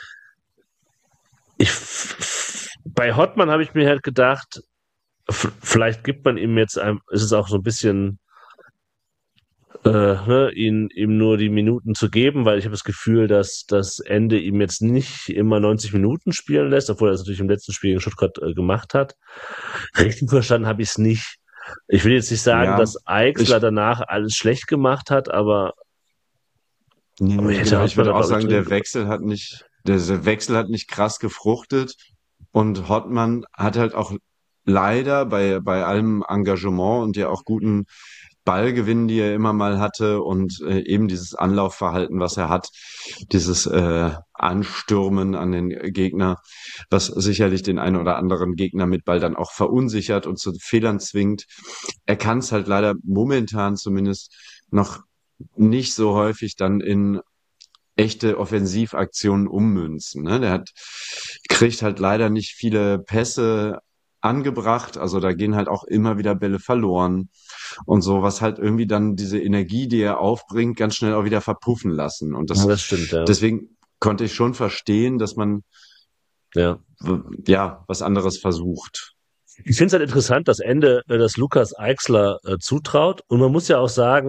Ich, bei Hottmann habe ich mir halt gedacht, vielleicht gibt man ihm jetzt, ein, ist es auch so ein bisschen, äh, ne, ihn, ihm nur die Minuten zu geben, weil ich habe das Gefühl, dass das Ende ihm jetzt nicht immer neunzig Minuten spielen lässt, obwohl er das natürlich im letzten Spiel gegen Stuttgart äh, gemacht hat. Richtig verstanden habe ich es nicht. Ich will jetzt nicht sagen, Ja, dass Eichsler ich, danach alles schlecht gemacht hat, aber, nee, aber ich nee, hätte genau, ich Hottmann würde da, auch glaube ich, sagen, drin der gebracht. Wechsel hat nicht, der Wechsel hat nicht krass gefruchtet und Hottmann hat halt auch leider bei, bei allem Engagement und ja auch guten Ballgewinnen, die er immer mal hatte und äh, eben dieses Anlaufverhalten, was er hat, dieses äh, Anstürmen an den Gegner, was sicherlich den einen oder anderen Gegner mit Ball dann auch verunsichert und zu Fehlern zwingt. Er kann es halt leider momentan zumindest noch nicht so häufig dann in echte Offensivaktionen ummünzen. Ne? Der hat, kriegt halt leider nicht viele Pässe angebracht. Also da gehen halt auch immer wieder Bälle verloren und so, was halt irgendwie dann diese Energie, die er aufbringt, ganz schnell auch wieder verpuffen lassen. Und Ja, das, das stimmt, ja. deswegen konnte ich schon verstehen, dass man, Ja. ja, was anderes versucht. Ich finde es halt interessant, das Ende, äh, das Lukas Eichsler äh, zutraut. Und man muss ja auch sagen,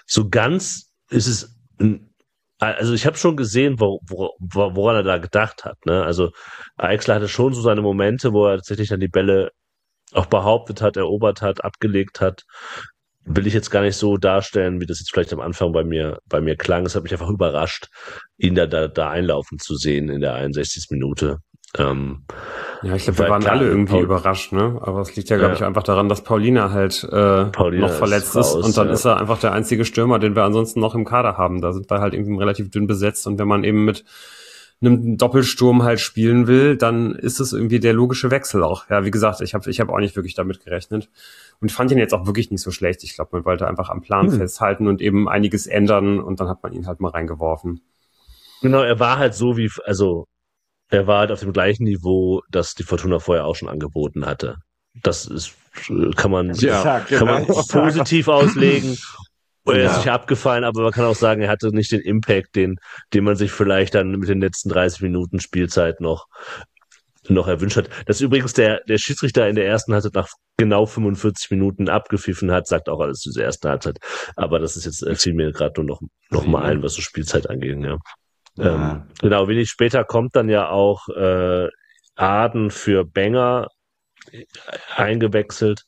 so ganz ist es, also ich habe schon gesehen, wo, wo, woran er da gedacht hat. Ne? Also Eichsler hatte schon so seine Momente, wo er tatsächlich dann die Bälle auch behauptet hat, erobert hat, abgelegt hat. Will ich jetzt gar nicht so darstellen, wie das jetzt vielleicht am Anfang bei mir bei mir klang. Es hat mich einfach überrascht, ihn da, da, da einlaufen zu sehen in der einundsechzigsten Minute. Ähm, ja, ich glaube, wir waren klar, alle irgendwie Paul, überrascht, ne? Aber es liegt ja, glaube ja. ich, einfach daran, dass Paulina halt äh, Paulina noch verletzt ist ist, raus, und dann ja. ist er einfach der einzige Stürmer, den wir ansonsten noch im Kader haben. Da sind wir halt irgendwie relativ dünn besetzt, und wenn man eben mit einem Doppelsturm halt spielen will, dann ist es irgendwie der logische Wechsel auch. Ja, wie gesagt, ich habe ich hab auch nicht wirklich damit gerechnet. Und ich fand ihn jetzt auch wirklich nicht so schlecht. Ich glaube, man wollte einfach am Plan hm. festhalten und eben einiges ändern, und dann hat man ihn halt mal reingeworfen. Genau, er war halt so wie, also er war halt auf dem gleichen Niveau, das die Fortuna vorher auch schon angeboten hatte. Das ist, kann man, ja, kann man positiv auslegen. Er ist Ja. sich abgefallen, aber man kann auch sagen, er hatte nicht den Impact, den, den man sich vielleicht dann mit den letzten dreißig Minuten Spielzeit noch, noch erwünscht hat. Dass übrigens der, der Schiedsrichter in der ersten Halbzeit nach genau fünfundvierzig Minuten abgepfiffen hat, sagt auch alles zu dieser ersten Halbzeit. Aber das ist jetzt, äh, fiel mir gerade nur noch, noch mal ein, was so Spielzeit angeht, ja. Ja. Ähm, genau, wenig später kommt dann ja auch, äh, Aden für Benger eingewechselt.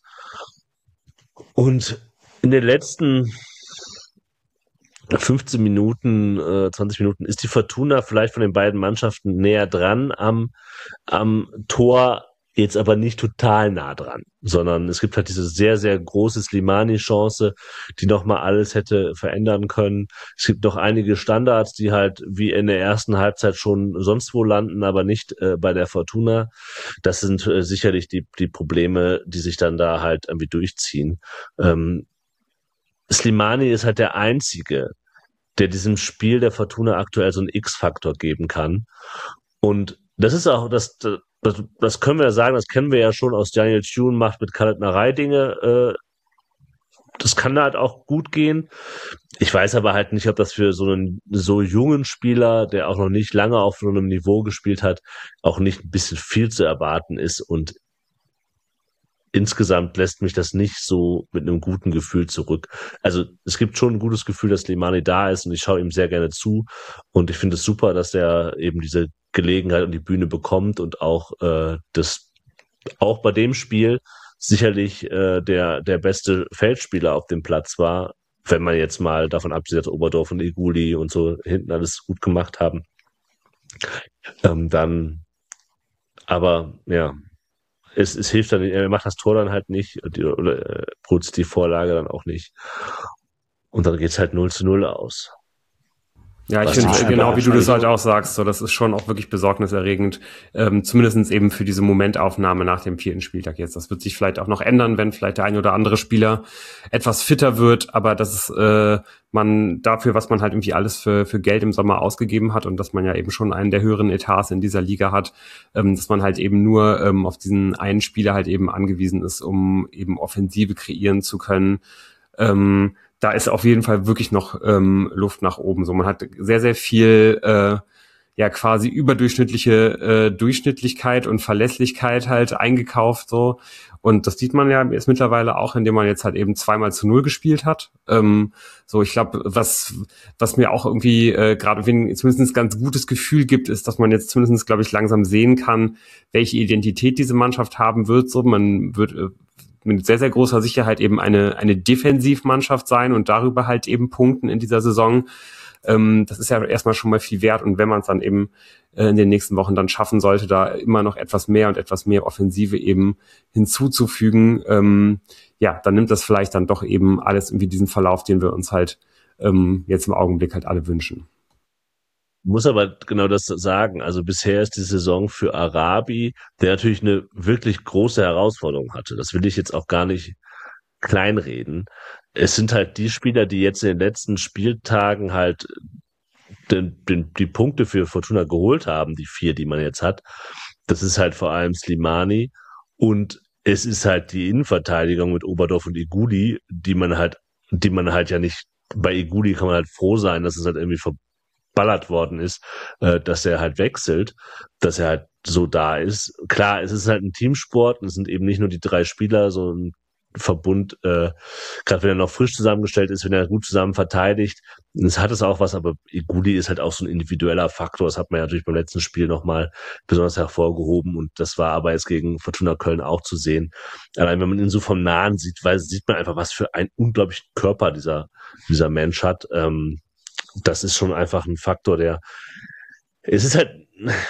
Und in den letzten fünfzehn Minuten, äh, zwanzig Minuten ist die Fortuna vielleicht von den beiden Mannschaften näher dran am, am Tor, jetzt aber nicht total nah dran, sondern es gibt halt diese sehr, sehr große Slimani-Chance, die nochmal alles hätte verändern können. Es gibt noch einige Standards, die halt wie in der ersten Halbzeit schon sonst wo landen, aber nicht äh, bei der Fortuna. Das sind äh, sicherlich die, die Probleme, die sich dann da halt irgendwie durchziehen. Ähm, Slimani ist halt der Einzige, der diesem Spiel der Fortuna aktuell so einen X-Faktor geben kann. Und das ist auch, das, das, das können wir ja sagen, das kennen wir ja schon aus Daniel Thune, macht mit Kalatnerei Dinge. Äh, das kann halt auch gut gehen. Ich weiß aber halt nicht, ob das für so einen so jungen Spieler, der auch noch nicht lange auf so einem Niveau gespielt hat, auch nicht ein bisschen viel zu erwarten ist. Und insgesamt lässt mich das nicht so mit einem guten Gefühl zurück. Also es gibt schon ein gutes Gefühl, dass Slimani da ist, und ich schaue ihm sehr gerne zu. Und ich finde es super, dass er eben diese Gelegenheit und die Bühne bekommt und auch äh, das auch bei dem Spiel sicherlich äh, der der beste Feldspieler auf dem Platz war, wenn man jetzt mal davon absieht, dass Oberdorf und Iguli und so hinten alles gut gemacht haben. Ähm, dann, aber ja, Es, es hilft dann, er macht das Tor dann halt nicht, oder, oder äh, produziert die Vorlage dann auch nicht. Und dann geht's halt null zu null aus. Ja, ich Was finde, die Spieler genau wie du das wahrscheinlich- halt auch sagst, so, das ist schon auch wirklich besorgniserregend, ähm, zumindest eben für diese Momentaufnahme nach dem vierten Spieltag jetzt. Das wird sich vielleicht auch noch ändern, wenn vielleicht der ein oder andere Spieler etwas fitter wird, aber dass es, äh, man dafür, was man halt irgendwie alles für, für Geld im Sommer ausgegeben hat, und dass man ja eben schon einen der höheren Etats in dieser Liga hat, ähm, dass man halt eben nur ähm, auf diesen einen Spieler halt eben angewiesen ist, um eben Offensive kreieren zu können. Ähm, da ist auf jeden Fall wirklich noch ähm, Luft nach oben. So, man hat sehr, sehr viel äh, ja quasi überdurchschnittliche äh, Durchschnittlichkeit und Verlässlichkeit halt eingekauft, so. Und das sieht man ja jetzt mittlerweile auch, indem man jetzt halt eben zweimal zu null gespielt hat. Ähm, so, ich glaube, was was mir auch irgendwie äh, gerade zumindest ein ganz gutes Gefühl gibt, ist, dass man jetzt zumindest, glaube ich, langsam sehen kann, welche Identität diese Mannschaft haben wird. So, man wird äh, mit sehr, sehr großer Sicherheit eben eine eine Defensivmannschaft sein und darüber halt eben punkten in dieser Saison. Ähm, das ist ja erstmal schon mal viel wert, und wenn man es dann eben äh, in den nächsten Wochen dann schaffen sollte, da immer noch etwas mehr und etwas mehr Offensive eben hinzuzufügen, ähm, ja, dann nimmt das vielleicht dann doch eben alles irgendwie diesen Verlauf, den wir uns halt ähm, jetzt im Augenblick halt alle wünschen. Muss aber genau das sagen. Also bisher ist die Saison für Arabi, der natürlich eine wirklich große Herausforderung hatte. Das will ich jetzt auch gar nicht kleinreden. Es sind halt die Spieler, die jetzt in den letzten Spieltagen halt den, den, die Punkte für Fortuna geholt haben, die vier, die man jetzt hat. Das ist halt vor allem Slimani, und es ist halt die Innenverteidigung mit Oberdorf und Iguli, die man halt, die man halt ja nicht, bei Iguli kann man halt froh sein, dass es halt irgendwie verballert worden ist, äh, dass er halt wechselt, dass er halt so da ist. Klar, es ist halt ein Teamsport, und es sind eben nicht nur die drei Spieler, so ein Verbund, äh, gerade wenn er noch frisch zusammengestellt ist, wenn er gut zusammen verteidigt. Das hat es auch was, aber Iguli ist halt auch so ein individueller Faktor. Das hat man ja natürlich beim letzten Spiel nochmal besonders hervorgehoben und das war aber jetzt gegen Fortuna Köln auch zu sehen. Allein wenn man ihn so vom Nahen sieht, weil sieht man einfach, was für einen unglaublichen Körper dieser, dieser Mensch hat. Ähm, das ist schon einfach ein Faktor, der es ist halt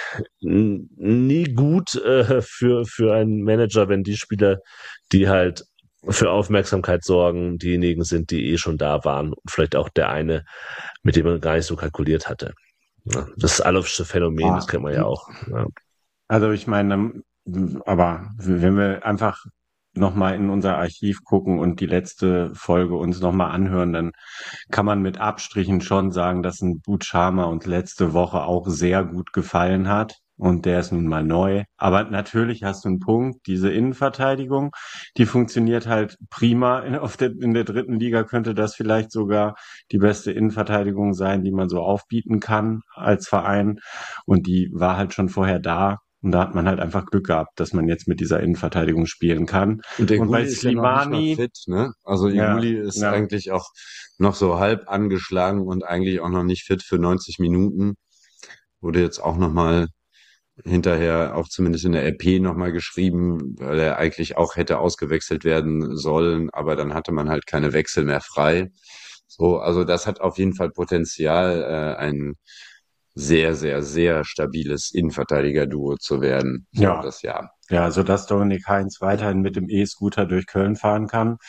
nie gut äh, für, für einen Manager, wenn die Spieler, die halt für Aufmerksamkeit sorgen, diejenigen sind, die eh schon da waren und vielleicht auch der eine, mit dem man gar nicht so kalkuliert hatte. Ja, das Alofsche Phänomen, ah, das kennt man ja auch. Ja. Also ich meine, aber wenn wir einfach nochmal in unser Archiv gucken und die letzte Folge uns nochmal anhören, dann kann man mit Abstrichen schon sagen, dass ein Boutschama uns letzte Woche auch sehr gut gefallen hat. Und der ist nun mal neu. Aber natürlich hast du einen Punkt, diese Innenverteidigung, die funktioniert halt prima. In, auf der, in der dritten Liga könnte das vielleicht sogar die beste Innenverteidigung sein, die man so aufbieten kann als Verein. Und die war halt schon vorher da. Und da hat man halt einfach Glück gehabt, dass man jetzt mit dieser Innenverteidigung spielen kann. Und der und Guli bei ist Slimani, ja noch nicht mal fit, ne? Also Iguli ja, ist ja. eigentlich auch noch so halb angeschlagen und eigentlich auch noch nicht fit für neunzig Minuten. Wurde jetzt auch nochmal hinterher auch zumindest in der R P nochmal geschrieben, weil er eigentlich auch hätte ausgewechselt werden sollen, aber dann hatte man halt keine Wechsel mehr frei. So, also das hat auf jeden Fall Potenzial, äh, ein sehr, sehr, sehr stabiles Innenverteidiger-Duo zu werden. So, ja, das Jahr. Ja, sodass Dominik Heinz weiterhin mit dem E-Scooter durch Köln fahren kann.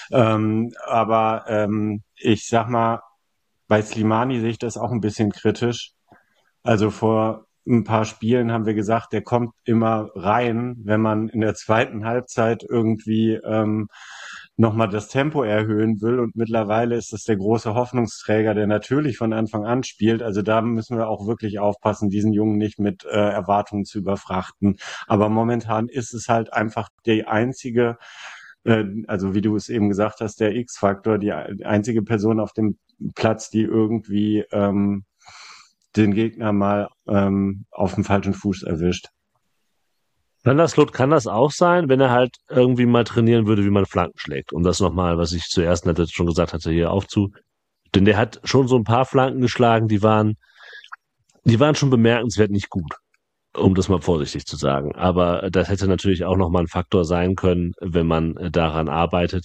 Ähm, aber ähm, ich sag mal, bei Slimani sehe ich das auch ein bisschen kritisch. Also vor ein paar Spielen haben wir gesagt, der kommt immer rein, wenn man in der zweiten Halbzeit irgendwie ähm, nochmal das Tempo erhöhen will. Und mittlerweile ist das der große Hoffnungsträger, der natürlich von Anfang an spielt. Also da müssen wir auch wirklich aufpassen, diesen Jungen nicht mit äh, Erwartungen zu überfrachten. Aber momentan ist es halt einfach die einzige, äh, also wie du es eben gesagt hast, der X-Faktor, die einzige Person auf dem Platz, die irgendwie ähm, den Gegner mal ähm, auf dem falschen Fuß erwischt. Vandersloot kann das auch sein, wenn er halt irgendwie mal trainieren würde, wie man Flanken schlägt. Um das nochmal, was ich zuerst schon gesagt hatte, hier aufzu. Denn der hat schon so ein paar Flanken geschlagen, die waren, die waren schon bemerkenswert nicht gut. Um das mal vorsichtig zu sagen. Aber das hätte natürlich auch nochmal ein Faktor sein können, wenn man daran arbeitet.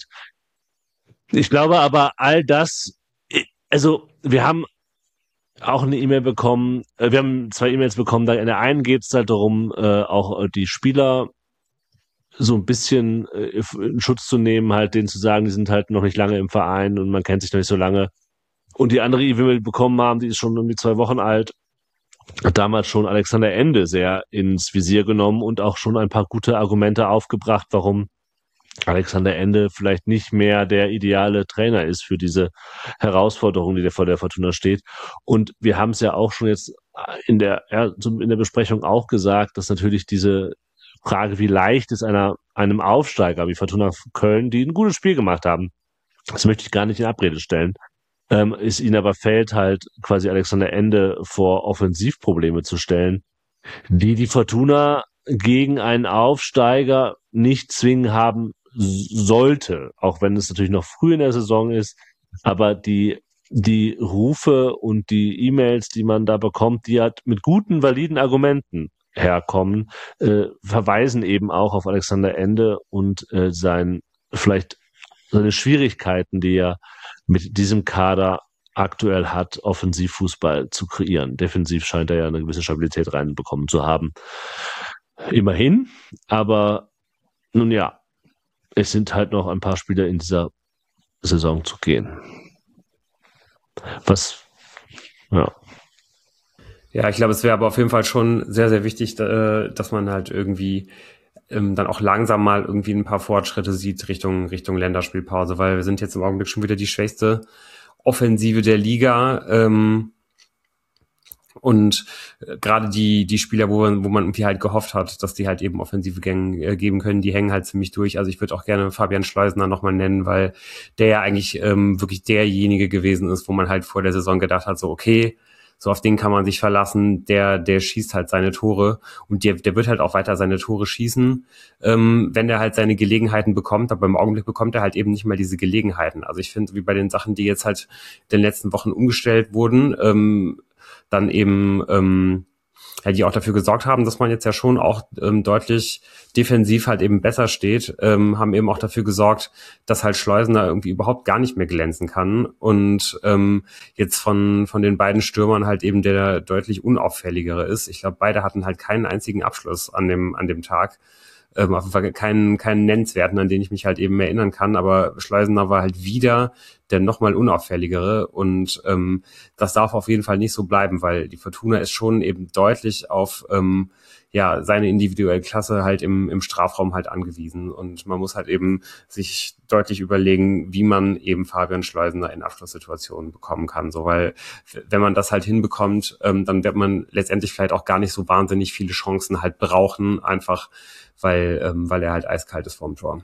Ich glaube aber, all das, also wir haben auch eine E-Mail bekommen, äh, wir haben zwei E-Mails bekommen, da in der einen geht es halt darum, äh, auch äh, die Spieler so ein bisschen äh, in Schutz zu nehmen, halt denen zu sagen, die sind halt noch nicht lange im Verein und man kennt sich noch nicht so lange. Und die andere E-Mail, die wir bekommen haben, die ist schon irgendwie zwei Wochen alt, hat damals schon Alexander Ende sehr ins Visier genommen und auch schon ein paar gute Argumente aufgebracht, warum Alexander Ende vielleicht nicht mehr der ideale Trainer ist für diese Herausforderung, die vor der Fortuna steht. Und wir haben es ja auch schon jetzt in der, ja, in der Besprechung auch gesagt, dass natürlich diese Frage, wie leicht ist einer, einem Aufsteiger wie Fortuna Köln, die ein gutes Spiel gemacht haben, das möchte ich gar nicht in Abrede stellen, ähm, ist ihnen aber fällt halt quasi Alexander Ende vor Offensivprobleme zu stellen, die die Fortuna gegen einen Aufsteiger nicht zwingen haben sollte, auch wenn es natürlich noch früh in der Saison ist, aber die die Rufe und die E-Mails, die man da bekommt, die halt mit guten, validen Argumenten herkommen, äh, verweisen eben auch auf Alexander Ende und äh, sein vielleicht seine Schwierigkeiten, die er mit diesem Kader aktuell hat, Offensivfußball zu kreieren. Defensiv scheint er ja eine gewisse Stabilität reinbekommen zu haben. Immerhin, aber nun ja, es sind halt noch ein paar Spiele in dieser Saison zu gehen. Was, ja. Ja, ich glaube, es wäre aber auf jeden Fall schon sehr, sehr wichtig, dass man halt irgendwie ähm, dann auch langsam mal irgendwie ein paar Fortschritte sieht Richtung, Richtung Länderspielpause, weil wir sind jetzt im Augenblick schon wieder die schwächste Offensive der Liga. Ähm, Und äh, gerade die die Spieler, wo man, wo man irgendwie halt gehofft hat, dass die halt eben offensive Gänge äh, geben können, die hängen halt ziemlich durch. Also ich würde auch gerne Fabian Schleusener nochmal nennen, weil der ja eigentlich ähm, wirklich derjenige gewesen ist, wo man halt vor der Saison gedacht hat, so okay, so auf den kann man sich verlassen, der der schießt halt seine Tore und der der wird halt auch weiter seine Tore schießen, ähm, wenn er halt seine Gelegenheiten bekommt, aber im Augenblick bekommt er halt eben nicht mal diese Gelegenheiten. Also ich finde, wie bei den Sachen, die jetzt halt in den letzten Wochen umgestellt wurden, ähm, dann eben ähm, ja, die auch dafür gesorgt haben, dass man jetzt ja schon auch ähm, deutlich defensiv halt eben besser steht, ähm, haben eben auch dafür gesorgt, dass halt Schleusener irgendwie überhaupt gar nicht mehr glänzen kann und ähm, jetzt von von den beiden Stürmern halt eben der deutlich unauffälligere ist. Ich glaube, beide hatten halt keinen einzigen Abschluss an dem an dem Tag. Ähm, auf jeden Fall keinen, keinen nennenswerten, an den ich mich halt eben erinnern kann, aber Schleusener war halt wieder der nochmal unauffälligere und ähm, das darf auf jeden Fall nicht so bleiben, weil die Fortuna ist schon eben deutlich auf ähm, ja seine individuelle Klasse halt im, im Strafraum halt angewiesen und man muss halt eben sich deutlich überlegen, wie man eben Fabian Schleusener in Abschlusssituationen bekommen kann, so weil wenn man das halt hinbekommt, ähm, dann wird man letztendlich vielleicht auch gar nicht so wahnsinnig viele Chancen halt brauchen, einfach weil ähm, weil er halt eiskalt ist vorm Tor.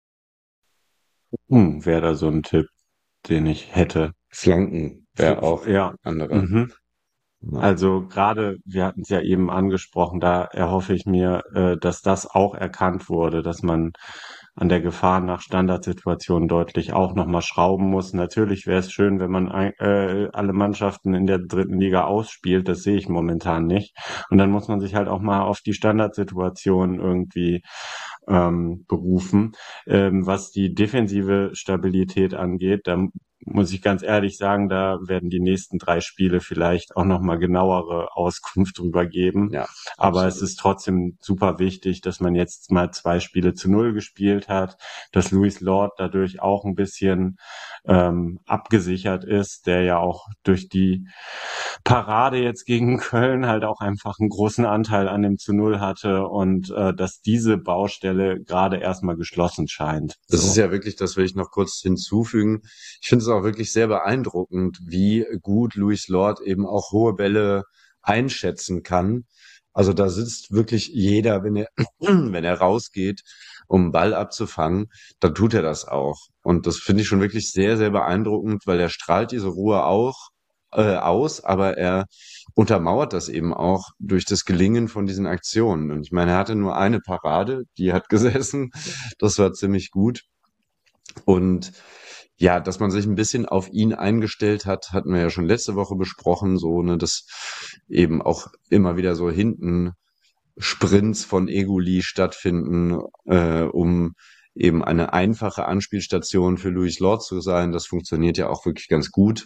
Hm, wäre da so ein Tipp, den ich hätte. Flanken wäre auch Ja. andere. Mhm. Ja. Also gerade, wir hatten es ja eben angesprochen, da erhoffe ich mir, äh, dass das auch erkannt wurde, dass man an der Gefahr nach Standardsituationen deutlich auch nochmal schrauben muss. Natürlich wäre es schön, wenn man ein, äh, alle Mannschaften in der dritten Liga ausspielt, das sehe ich momentan nicht. Und dann muss man sich halt auch mal auf die Standardsituation irgendwie ähm, berufen. Ähm, was die defensive Stabilität angeht, da muss ich ganz ehrlich sagen, da werden die nächsten drei Spiele vielleicht auch nochmal genauere Auskunft drüber geben. Ja, aber absolut. es ist trotzdem super wichtig, dass man jetzt mal zwei Spiele zu null gespielt hat, dass Louis Lord dadurch auch ein bisschen ähm, abgesichert ist, der ja auch durch die Parade jetzt gegen Köln halt auch einfach einen großen Anteil an dem zu null hatte und äh, dass diese Baustelle gerade erstmal geschlossen scheint. Das So. ist ja wirklich, das will ich noch kurz hinzufügen. Ich finde es auch wirklich sehr beeindruckend, wie gut Louis Lord eben auch hohe Bälle einschätzen kann. Also da sitzt wirklich jeder, wenn er, wenn er rausgeht, um einen Ball abzufangen, dann tut er das auch. Und das finde ich schon wirklich sehr, sehr beeindruckend, weil er strahlt diese Ruhe auch äh, aus, aber er untermauert das eben auch durch das Gelingen von diesen Aktionen. Und ich meine, er hatte nur eine Parade, die hat gesessen. Das war ziemlich gut. Und ja, dass man sich ein bisschen auf ihn eingestellt hat, hatten wir ja schon letzte Woche besprochen, so, ne, dass eben auch immer wieder so hinten Sprints von Eguli stattfinden, äh, um eben eine einfache Anspielstation für Louis Lord zu sein. Das funktioniert ja auch wirklich ganz gut.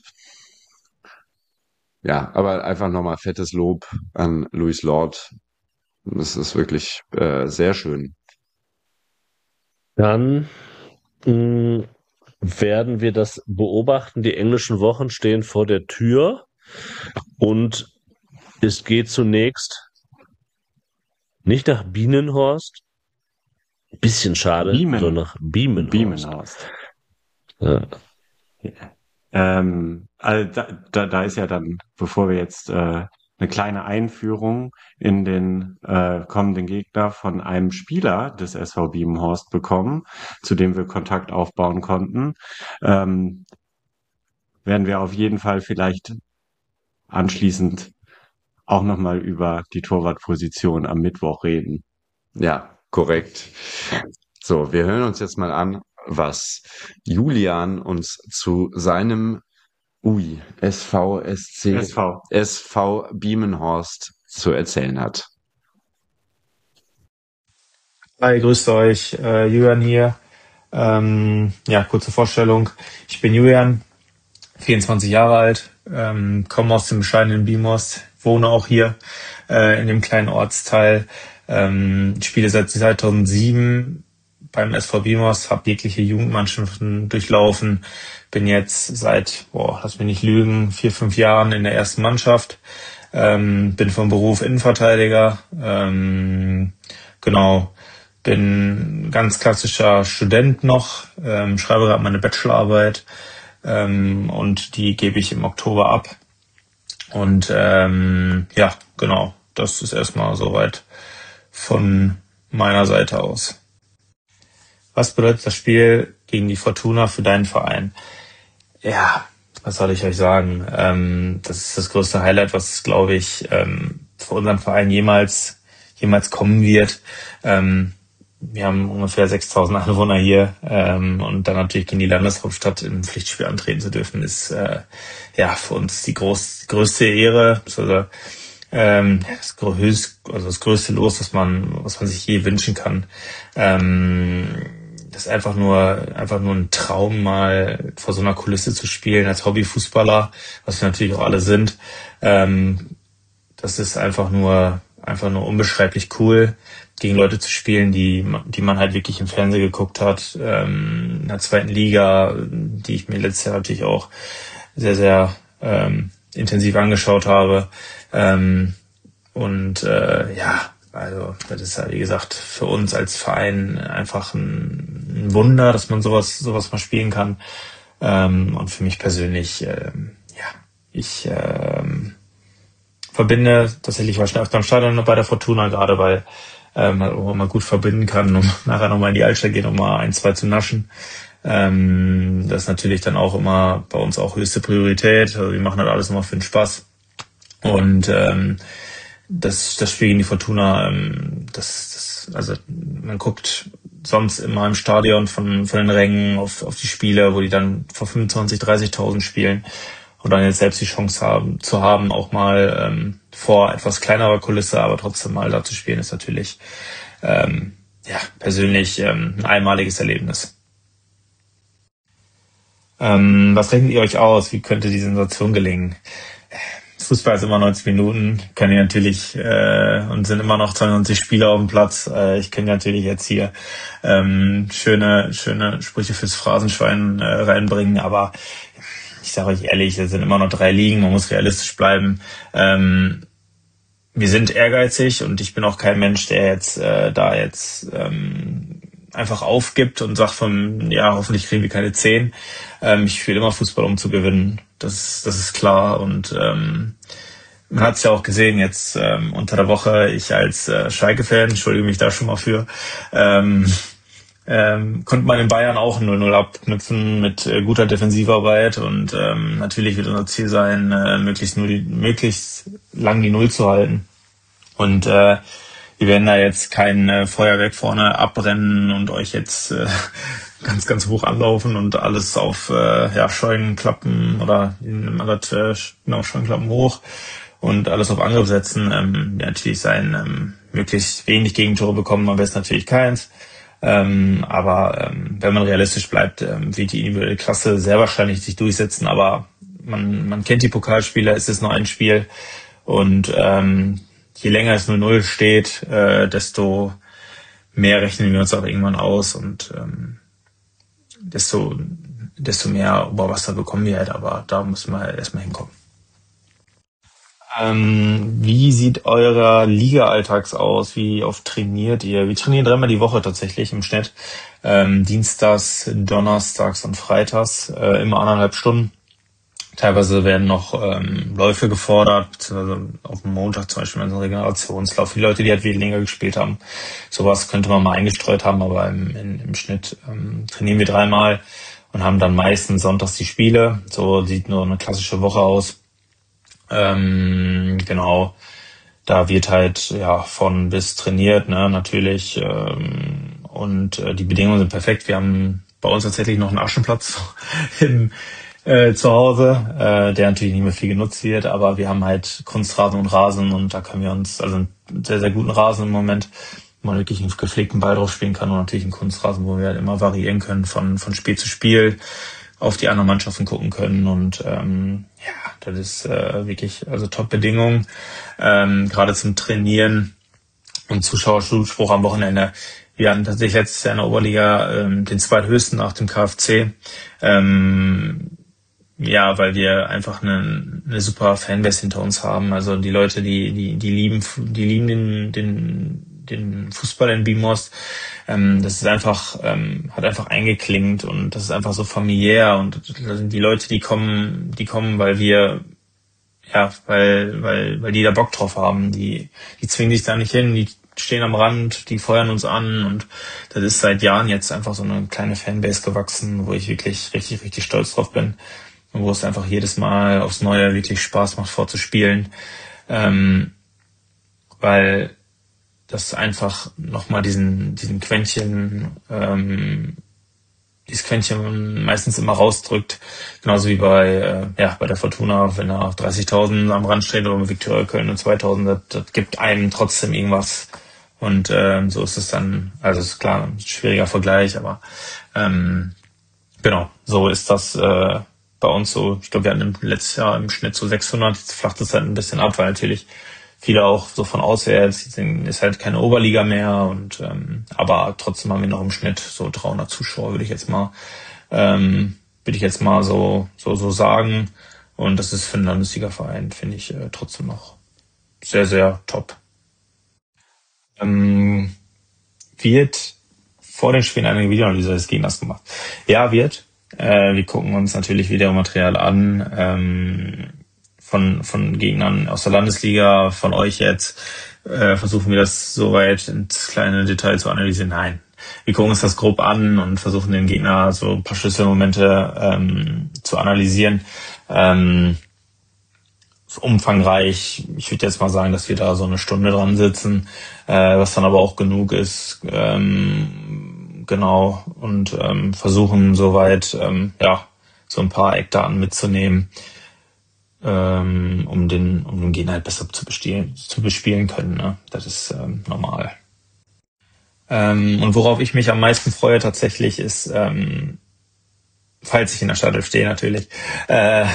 Ja, aber einfach nochmal fettes Lob an Louis Lord. Das ist wirklich äh, sehr schön. Dann mh, werden wir das beobachten. Die englischen Wochen stehen vor der Tür und es geht zunächst nicht nach Bienenhorst, bisschen schade, Biemen. sondern nach Biemenhorst. Biemenhorst. Ja. Ähm, also da, da, da ist ja dann, bevor wir jetzt äh, eine kleine Einführung in den äh, kommenden Gegner von einem Spieler des S V Biemenhorst bekommen, zu dem wir Kontakt aufbauen konnten, ähm, werden wir auf jeden Fall vielleicht anschließend auch nochmal über die Torwartposition am Mittwoch reden. Ja, korrekt. So, wir hören uns jetzt mal an, was Julian uns zu seinem Ui, S V S C S V. S V Biemenhorst zu erzählen hat. Hi, grüßt euch, äh, Julian hier. Ähm, ja, kurze Vorstellung. Ich bin Julian, vierundzwanzig Jahre alt, ähm, komme aus dem bescheidenen Biemenhorst, wohne auch hier äh, in dem kleinen Ortsteil, ähm, spiele seit zweitausendsieben beim S V Biemenhorst, habe jegliche Jugendmannschaften durchlaufen, bin jetzt seit, boah, lass mich nicht lügen, vier, fünf Jahren in der ersten Mannschaft, ähm, bin vom Beruf Innenverteidiger, ähm, genau, bin ganz klassischer Student noch, ähm, schreibe gerade meine Bachelorarbeit ähm, und die gebe ich im Oktober ab. Und ähm, ja, genau, das ist erstmal soweit von meiner Seite aus. Was bedeutet das Spiel gegen die Fortuna für deinen Verein? Ja, was soll ich euch sagen? Ähm, das ist das größte Highlight, was, glaube ich, ähm, für unseren Verein jemals, jemals kommen wird. Ähm, wir haben ungefähr sechstausend Einwohner hier, ähm, und dann natürlich gegen die Landeshauptstadt im Pflichtspiel antreten zu dürfen, ist äh, ja für uns die, groß, die größte Ehre, also, ähm, das, größ, also das größte Los, was man, was man sich je wünschen kann. Ähm, das ist einfach nur, einfach nur ein Traum, mal vor so einer Kulisse zu spielen als Hobbyfußballer, was wir natürlich auch alle sind. Ähm, das ist einfach nur, einfach nur unbeschreiblich cool, gegen Leute zu spielen, die, die man halt wirklich im Fernsehen geguckt hat, ähm, in der zweiten Liga, die ich mir letztes Jahr natürlich auch sehr, sehr ähm, intensiv angeschaut habe. Ähm, und äh, ja, also das ist ja, wie gesagt, für uns als Verein einfach ein, ein Wunder, dass man sowas sowas mal spielen kann. Ähm, und für mich persönlich, ähm, ja, ich ähm, verbinde tatsächlich, war schon öfter im Stadion bei der Fortuna, gerade weil ähm, man mal gut verbinden kann, um nachher nochmal in die Altstadt gehen, um mal ein, zwei zu naschen. Ähm, das ist natürlich dann auch immer bei uns auch höchste Priorität. Also wir machen halt alles immer für den Spaß. Und ähm, das, das Spiel gegen die Fortuna, ähm, das, das, also man guckt sonst immer im Stadion von, von den Rängen auf, auf die Spiele, wo die dann vor fünfundzwanzigtausend, dreißigtausend spielen und dann jetzt selbst die Chance haben, zu haben, auch mal ähm, vor etwas kleinerer Kulisse, aber trotzdem mal da zu spielen, ist natürlich ähm, ja persönlich ähm, ein einmaliges Erlebnis. Ähm, was denkt ihr euch aus? Wie könnte die Sensation gelingen? Fußball ist immer neunzig Minuten, können ja natürlich äh, und sind immer noch zweiundneunzig Spieler auf dem Platz. Äh, ich kann ja natürlich jetzt hier ähm, schöne schöne Sprüche fürs Phrasenschwein äh, reinbringen, aber ich sage euch ehrlich, es sind immer noch drei Ligen, man muss realistisch bleiben. Ähm, wir sind ehrgeizig und ich bin auch kein Mensch, der jetzt äh, da jetzt ähm, einfach aufgibt und sagt von, ja, hoffentlich kriegen wir keine zehn. Ähm, ich spiele immer Fußball, um zu gewinnen. Das, das ist klar. Und ähm, man hat es ja auch gesehen jetzt ähm, unter der Woche, ich als äh, Schalke-Fan, entschuldige mich da schon mal für, ähm, ähm, konnte man in Bayern auch null null abknüpfen mit äh, guter Defensivarbeit. Und ähm, natürlich wird unser Ziel sein, äh, möglichst, null, möglichst lang die Null zu halten. Und äh, wir werden da jetzt kein äh, Feuerwerk vorne abbrennen und euch jetzt äh, ganz, ganz hoch anlaufen und alles auf äh, ja, Scheuenklappen oder in äh, genau, Scheuenklappen hoch und alles auf Angriff setzen. Ähm, ja, natürlich sein, ähm, möglichst wenig Gegentore bekommen, am besten natürlich keins. Ähm, aber ähm, wenn man realistisch bleibt, ähm, wird die individuelle Klasse sehr wahrscheinlich sich durchsetzen. Aber man, man kennt die Pokalspiele, es ist nur ein Spiel und ähm, je länger es null null steht, äh, desto mehr rechnen wir uns auch irgendwann aus und ähm, desto, desto mehr Oberwasser bekommen wir halt, aber da müssen wir halt erstmal hinkommen. Ähm, wie sieht euer Liga-Alltags aus? Wie oft trainiert ihr? Wir trainieren dreimal die Woche tatsächlich im Schnitt. Ähm, Dienstags, Donnerstags und Freitags, äh, immer anderthalb Stunden. Teilweise werden noch ähm, Läufe gefordert, beziehungsweise auf dem Montag zum Beispiel ein Regenerationslauf. Die Leute, die halt weniger gespielt haben, sowas könnte man mal eingestreut haben, aber im, in, im Schnitt ähm, trainieren wir dreimal und haben dann meistens sonntags die Spiele. So sieht nur eine klassische Woche aus. Ähm, genau, da wird halt ja von bis trainiert, ne, natürlich. Ähm, und äh, die Bedingungen sind perfekt. Wir haben bei uns tatsächlich noch einen Aschenplatz im Äh, zu Hause, äh, der natürlich nicht mehr viel genutzt wird, aber wir haben halt Kunstrasen und Rasen und da können wir uns, also einen sehr, sehr guten Rasen im Moment, wo man wirklich einen gepflegten Ball drauf spielen kann und natürlich einen Kunstrasen, wo wir halt immer variieren können von von Spiel zu Spiel, auf die anderen Mannschaften gucken können und ähm, ja, das ist äh, wirklich also Top-Bedingungen, ähm, gerade zum Trainieren und Zuschauerzuspruch am Wochenende. Wir hatten tatsächlich letztes Jahr in der Oberliga ähm, den zweithöchsten nach dem K F C. Ähm, Ja, weil wir einfach eine, eine super Fanbase hinter uns haben. Also die Leute, die die die lieben die lieben den den den Fußball in Bimos. Ähm, das ist einfach ähm, hat einfach eingeklingt und das ist einfach so familiär und die Leute, die kommen, die kommen, weil wir ja, weil weil weil die da Bock drauf haben. Die die zwingen sich da nicht hin. Die stehen am Rand, die feuern uns an und das ist seit Jahren jetzt einfach so eine kleine Fanbase gewachsen, wo ich wirklich richtig richtig stolz drauf bin. wo es einfach jedes Mal aufs Neue wirklich Spaß macht vorzuspielen, ähm, weil das einfach nochmal diesen, diesen Quäntchen, ähm, dieses Quäntchen meistens immer rausdrückt, genauso wie bei, äh, ja, bei der Fortuna, wenn da dreißigtausend am Rand steht oder mit Viktoria Köln und zweitausend, das, das gibt einem trotzdem irgendwas. Und ähm, so ist es dann, also ist klar, ein schwieriger Vergleich, aber ähm, genau, so ist das äh, bei uns so. Ich glaube, wir hatten letztes Jahr im Schnitt so sechshundert, jetzt flacht es halt ein bisschen ab, weil natürlich viele auch so von auswärts, ist halt keine Oberliga mehr, und ähm, aber trotzdem haben wir noch im Schnitt so dreihundert Zuschauer, würde ich jetzt mal, ähm, würde ich jetzt mal so so so sagen. Und das ist für einen Landesliga-Verein, finde ich, äh, trotzdem noch sehr, sehr top. Ähm, wird vor den Spielen eine Videoanalyse des Gegners gemacht? Ja, wird. Äh, wir gucken uns natürlich Videomaterial an, ähm, von von Gegnern aus der Landesliga, von euch jetzt. Äh, versuchen wir das soweit ins kleine Detail zu analysieren? Nein. Wir gucken uns das grob an und versuchen den Gegner so ein paar Schlüsselmomente ähm, zu analysieren. Ähm, umfangreich, ich würde jetzt mal sagen, dass wir da so eine Stunde dran sitzen, äh, was dann aber auch genug ist, ähm, genau, und ähm, versuchen soweit, ähm, ja, so ein paar Eckdaten mitzunehmen, ähm, um den, um den Gegner halt besser zu bespielen, zu bespielen können, ne? Das ist ähm, normal. Ähm, und worauf ich mich am meisten freue tatsächlich ist, ähm, falls ich in der Startelf stehe natürlich, äh,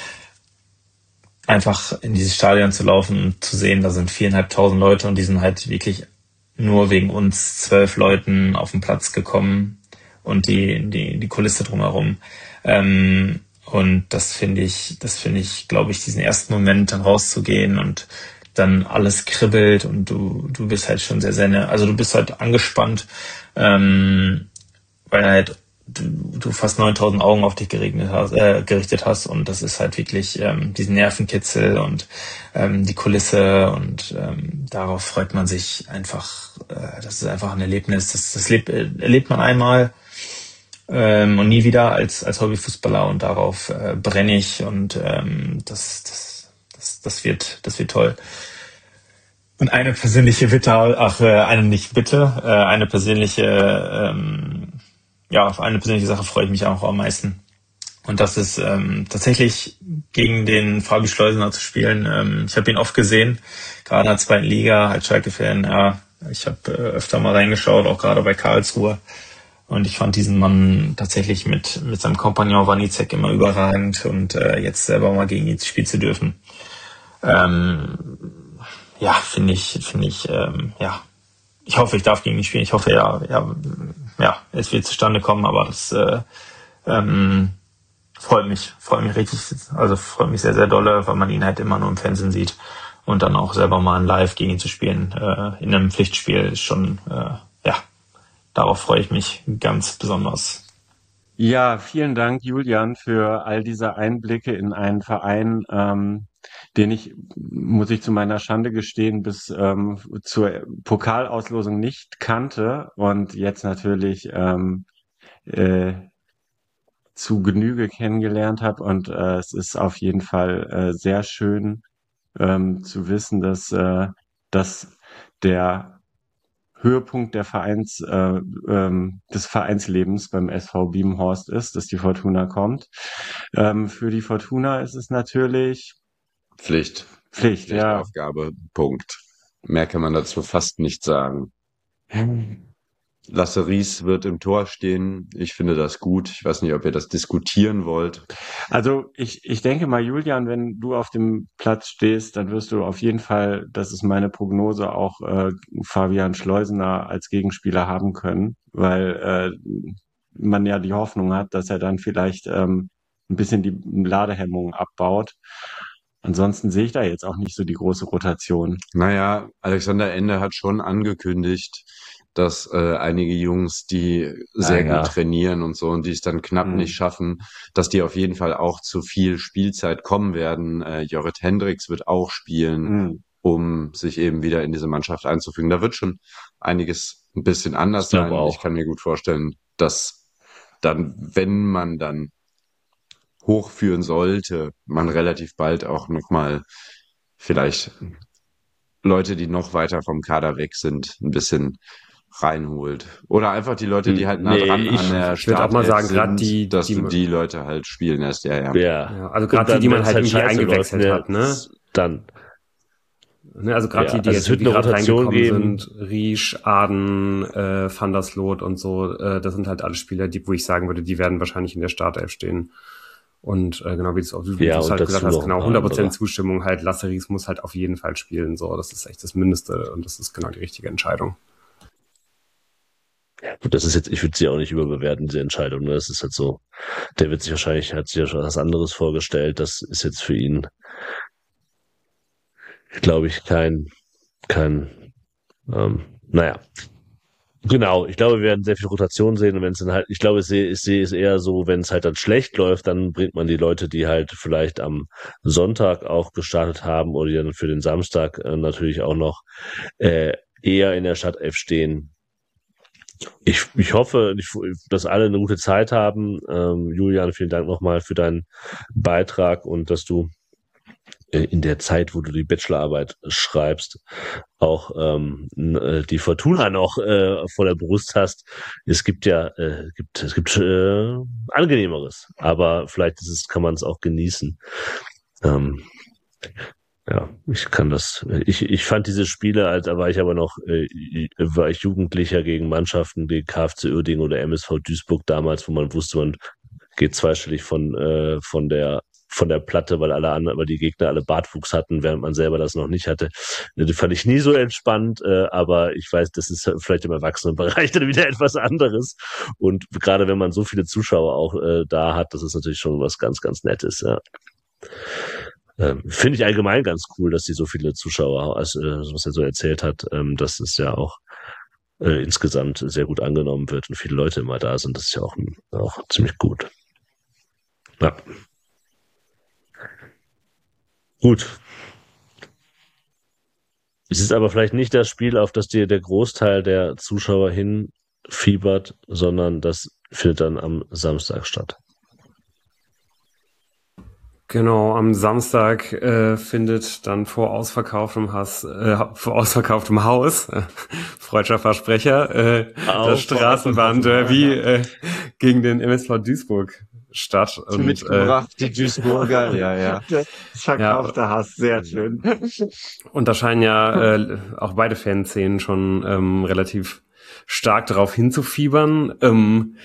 einfach in dieses Stadion zu laufen und zu sehen, da sind viereinhalbtausend Leute und die sind halt wirklich nur wegen uns zwölf Leuten auf den Platz gekommen und die die die Kulisse drumherum. Ähm, und das finde ich, das finde ich, glaube ich, diesen ersten Moment dann rauszugehen und dann alles kribbelt und du du bist halt schon sehr, sehr, ne, also du bist halt angespannt, ähm, weil halt du, du fast neuntausend Augen auf dich geregnet hast, äh, gerichtet hast, und das ist halt wirklich ähm, diesen Nervenkitzel und ähm, die Kulisse, und ähm, darauf freut man sich einfach. Äh, das ist einfach ein Erlebnis, das, das lebt, äh, erlebt man einmal ähm, und nie wieder als als Hobbyfußballer, und darauf äh, brenne ich, und ähm, das, das das das wird das wird toll. Und eine persönliche Bitte, ach, äh, eine nicht Bitte, äh, eine persönliche ähm, ja, auf eine persönliche Sache freue ich mich auch am meisten. Und das ist ähm, tatsächlich gegen den Fabi Schleusener zu spielen. Ähm, ich habe ihn oft gesehen, gerade in der zweiten Liga, als Schalke-Fan. Ja, ich habe äh, öfter mal reingeschaut, auch gerade bei Karlsruhe. Und ich fand diesen Mann tatsächlich mit mit seinem Kompagnon Wanizek immer überragend. Und äh, jetzt selber mal gegen ihn spielen zu dürfen, ähm, ja, finde ich, finde ich, ähm, ja, ich hoffe, ich darf gegen ihn spielen. Ich hoffe, ja, ja, ja, es wird zustande kommen, aber das äh, ähm, freut mich, freut mich richtig, also freut mich sehr, sehr dolle, weil man ihn halt immer nur im Fernsehen sieht, und dann auch selber mal live gegen ihn zu spielen äh, in einem Pflichtspiel ist schon, äh, ja, darauf freue ich mich ganz besonders. Ja, vielen Dank, Julian, für all diese Einblicke in einen Verein, ähm, den ich, muss ich zu meiner Schande gestehen, bis ähm, zur Pokalauslosung nicht kannte und jetzt natürlich ähm, äh, zu Genüge kennengelernt habe. Und äh, es ist auf jeden Fall äh, sehr schön ähm, zu wissen, dass, äh, dass der Höhepunkt der Vereins, äh, ähm, des Vereinslebens beim S V Biebenhorst ist, dass die Fortuna kommt. Ähm, für die Fortuna ist es natürlich Pflicht. Pflicht, ja. Pflichtaufgabe, Punkt. Mehr kann man dazu fast nicht sagen. Lasse Ries wird im Tor stehen. Ich finde das gut. Ich weiß nicht, ob ihr das diskutieren wollt. Also ich, ich denke mal, Julian, wenn du auf dem Platz stehst, dann wirst du auf jeden Fall, das ist meine Prognose, auch äh, Fabian Schleusener als Gegenspieler haben können, weil äh, man ja die Hoffnung hat, dass er dann vielleicht ähm, ein bisschen die Ladehemmung abbaut. Ansonsten sehe ich da jetzt auch nicht so die große Rotation. Naja, Alexander Ende hat schon angekündigt, dass äh, einige Jungs, die sehr Ah, ja. gut trainieren und so und die es dann knapp Mhm. nicht schaffen, dass die auf jeden Fall auch zu viel Spielzeit kommen werden. Äh, Jorrit Hendricks wird auch spielen, Mhm. um sich eben wieder in diese Mannschaft einzufügen. Da wird schon einiges ein bisschen anders Ich glaube sein. auch. Ich kann mir gut vorstellen, dass dann, wenn man dann hochführen sollte, man relativ bald auch nochmal vielleicht Leute, die noch weiter vom Kader weg sind, ein bisschen reinholt. Oder einfach die Leute, die halt nah Nee, dran ich- an der ich würd auch mal Startelf sagen, grad sind, die- dass die- du die Leute halt spielen lässt. Ja, ja. Ja. Ja, also Und gerade die, dann, die man wenn's halt irgendwie scheiße eingewechselt läuft, hat, ne? Dann, Ne, also gerade Ja, die, die also jetzt es wird irgendwie eine gerade Rotation reingekommen geben. sind, Riesch, Aden, äh, Van der Sloot und so, äh, das sind halt alle Spieler, die, wo ich sagen würde, die werden wahrscheinlich in der Startelf stehen. Und äh, genau wie du es auch wie Ja, du es und halt dazu gesagt hast, noch ein genau, paar hundert Prozent andere. Zustimmung halt, Lasseris muss halt auf jeden Fall spielen, so, das ist echt das Mindeste und das ist genau die richtige Entscheidung. Gut, das ist jetzt, ich würde sie auch nicht überbewerten, diese Entscheidung. Ne? Das ist halt so, der wird sich wahrscheinlich, hat sich ja schon was anderes vorgestellt. Das ist jetzt für ihn, glaube ich, kein, kein, ähm, naja. Genau, ich glaube, wir werden sehr viel Rotation sehen und wenn es dann halt, ich glaube, ich sehe, ich sehe es eher so, wenn es halt dann schlecht läuft, dann bringt man die Leute, die halt vielleicht am Sonntag auch gestartet haben oder die dann für den Samstag äh, natürlich auch noch äh, eher in der Startelf stehen. Ich, ich hoffe, ich, dass alle eine gute Zeit haben. Ähm, Julian, vielen Dank nochmal für deinen Beitrag und dass du äh, in der Zeit, wo du die Bachelorarbeit schreibst, auch ähm, n- äh, die Fortuna noch äh, vor der Brust hast. Es gibt ja, äh, gibt, es gibt äh, angenehmeres, aber vielleicht ist es, kann man es auch genießen. Ähm, ja, ich kann das. Ich, ich fand diese Spiele, als da war ich aber noch, äh, war ich Jugendlicher gegen Mannschaften, wie K F C Uerdingen oder M S V Duisburg damals, wo man wusste, man geht zweistellig von äh, von der von der Platte, weil alle anderen, weil die Gegner alle Bartwuchs hatten, während man selber das noch nicht hatte. Das fand ich nie so entspannt, äh, aber ich weiß, das ist vielleicht im Erwachsenenbereich dann wieder etwas anderes. Und gerade wenn man so viele Zuschauer auch äh, da hat, das ist natürlich schon was ganz, ganz Nettes, ja. Ähm, Finde ich allgemein ganz cool, dass die so viele Zuschauer, also, äh, was er so erzählt hat, ähm, dass es ja auch äh, insgesamt sehr gut angenommen wird und viele Leute immer da sind. Das ist ja auch, auch ziemlich gut. Ja. Gut. Es ist aber vielleicht nicht das Spiel, auf das dir der Großteil der Zuschauer hinfiebert, sondern das findet dann am Samstag statt. Genau, am Samstag äh, findet dann vor ausverkauftem Haus, äh, vor ausverkauftem Haus, äh, freudscher Versprecher, äh, Auch das Straßenbahn-Derby äh, gegen den M S V Duisburg statt. Und, Mitgebracht, die Duisburger, ja, ja. äh, Verkaufter Hass, sehr schön. Und da scheinen ja äh, auch beide Fanszenen schon ähm, relativ stark darauf hinzufiebern. Ähm,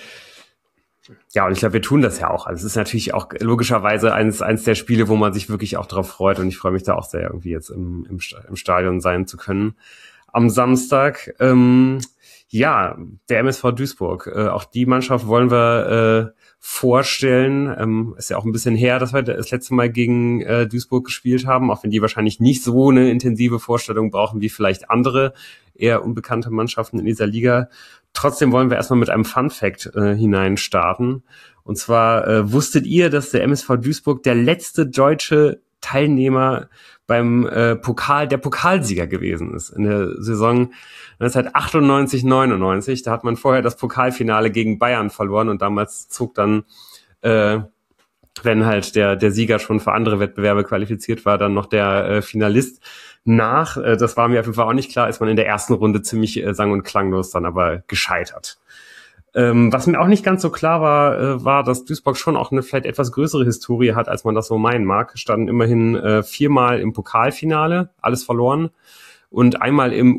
ja, und ich glaube, wir tun das ja auch. Also es ist natürlich auch logischerweise eins, eins der Spiele, wo man sich wirklich auch drauf freut. Und ich freue mich da auch sehr, irgendwie jetzt im, im, im Stadion sein zu können. Am Samstag, ähm, ja, der M S V Duisburg. Äh, auch die Mannschaft wollen wir äh, vorstellen. Ähm, ist ja auch ein bisschen her, dass wir das letzte Mal gegen äh, Duisburg gespielt haben, auch wenn die wahrscheinlich nicht so eine intensive Vorstellung brauchen wie vielleicht andere eher unbekannte Mannschaften in dieser Liga. Trotzdem wollen wir erstmal mit einem Fun-Fact äh, hinein starten. Und zwar äh, wusstet ihr, dass der M S V Duisburg der letzte deutsche Teilnehmer beim äh, Pokal, der Pokalsieger gewesen ist in der Saison neunzehnhundertachtundneunzig neunundneunzig. Da hat man vorher das Pokalfinale gegen Bayern verloren und damals zog dann, äh, wenn halt der der Sieger schon für andere Wettbewerbe qualifiziert war, dann noch der äh, Finalist nach. Äh, das war mir auf jeden Fall auch nicht klar, ist man in der ersten Runde ziemlich äh, sang- und klanglos dann aber gescheitert. Ähm, was mir auch nicht ganz so klar war, äh, war, dass Duisburg schon auch eine vielleicht etwas größere Historie hat, als man das so meinen mag. Standen immerhin äh, viermal im Pokalfinale, alles verloren, und einmal im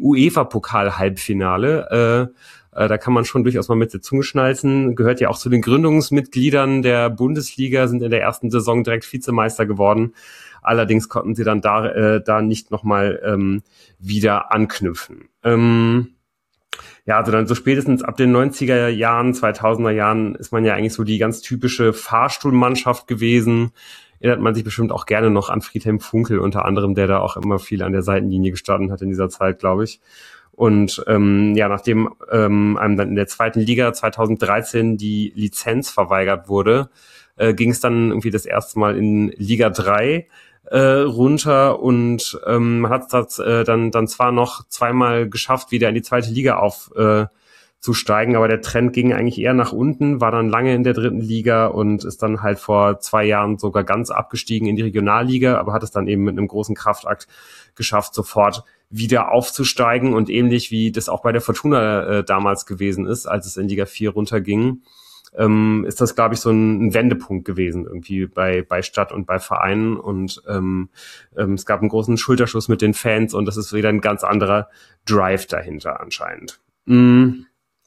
UEFA-Pokal-Halbfinale. Äh, äh, da kann man schon durchaus mal mit der Zunge schnalzen. Gehört ja auch zu den Gründungsmitgliedern der Bundesliga, sind in der ersten Saison direkt Vizemeister geworden. Allerdings konnten sie dann da, äh, da nicht nochmal ähm, wieder anknüpfen. Ähm, Ja, also dann so spätestens ab den neunziger Jahren, zweitausender Jahren ist man ja eigentlich so die ganz typische Fahrstuhlmannschaft gewesen. Erinnert man sich bestimmt auch gerne noch an Friedhelm Funkel unter anderem, der da auch immer viel an der Seitenlinie gestanden hat in dieser Zeit, glaube ich. Und ähm, ja, nachdem ähm, einem dann in der zweiten Liga zweitausenddreizehn die Lizenz verweigert wurde, äh, ging es dann irgendwie das erste Mal in Liga drei Äh, runter und ähm, man hat das äh, dann dann zwar noch zweimal geschafft, wieder in die zweite Liga aufzusteigen, zu steigen, aber der Trend ging eigentlich eher nach unten, war dann lange in der dritten Liga und ist dann halt vor zwei Jahren sogar ganz abgestiegen in die Regionalliga, aber hat es dann eben mit einem großen Kraftakt geschafft, sofort wieder aufzusteigen und ähnlich wie das auch bei der Fortuna äh, damals gewesen ist, als es in Liga vier runterging, ähm, ist das, glaube ich, so ein, ein Wendepunkt gewesen irgendwie bei bei Stadt und bei Vereinen und ähm, ähm, es gab einen großen Schulterschuss mit den Fans und das ist wieder ein ganz anderer Drive dahinter anscheinend. Mm.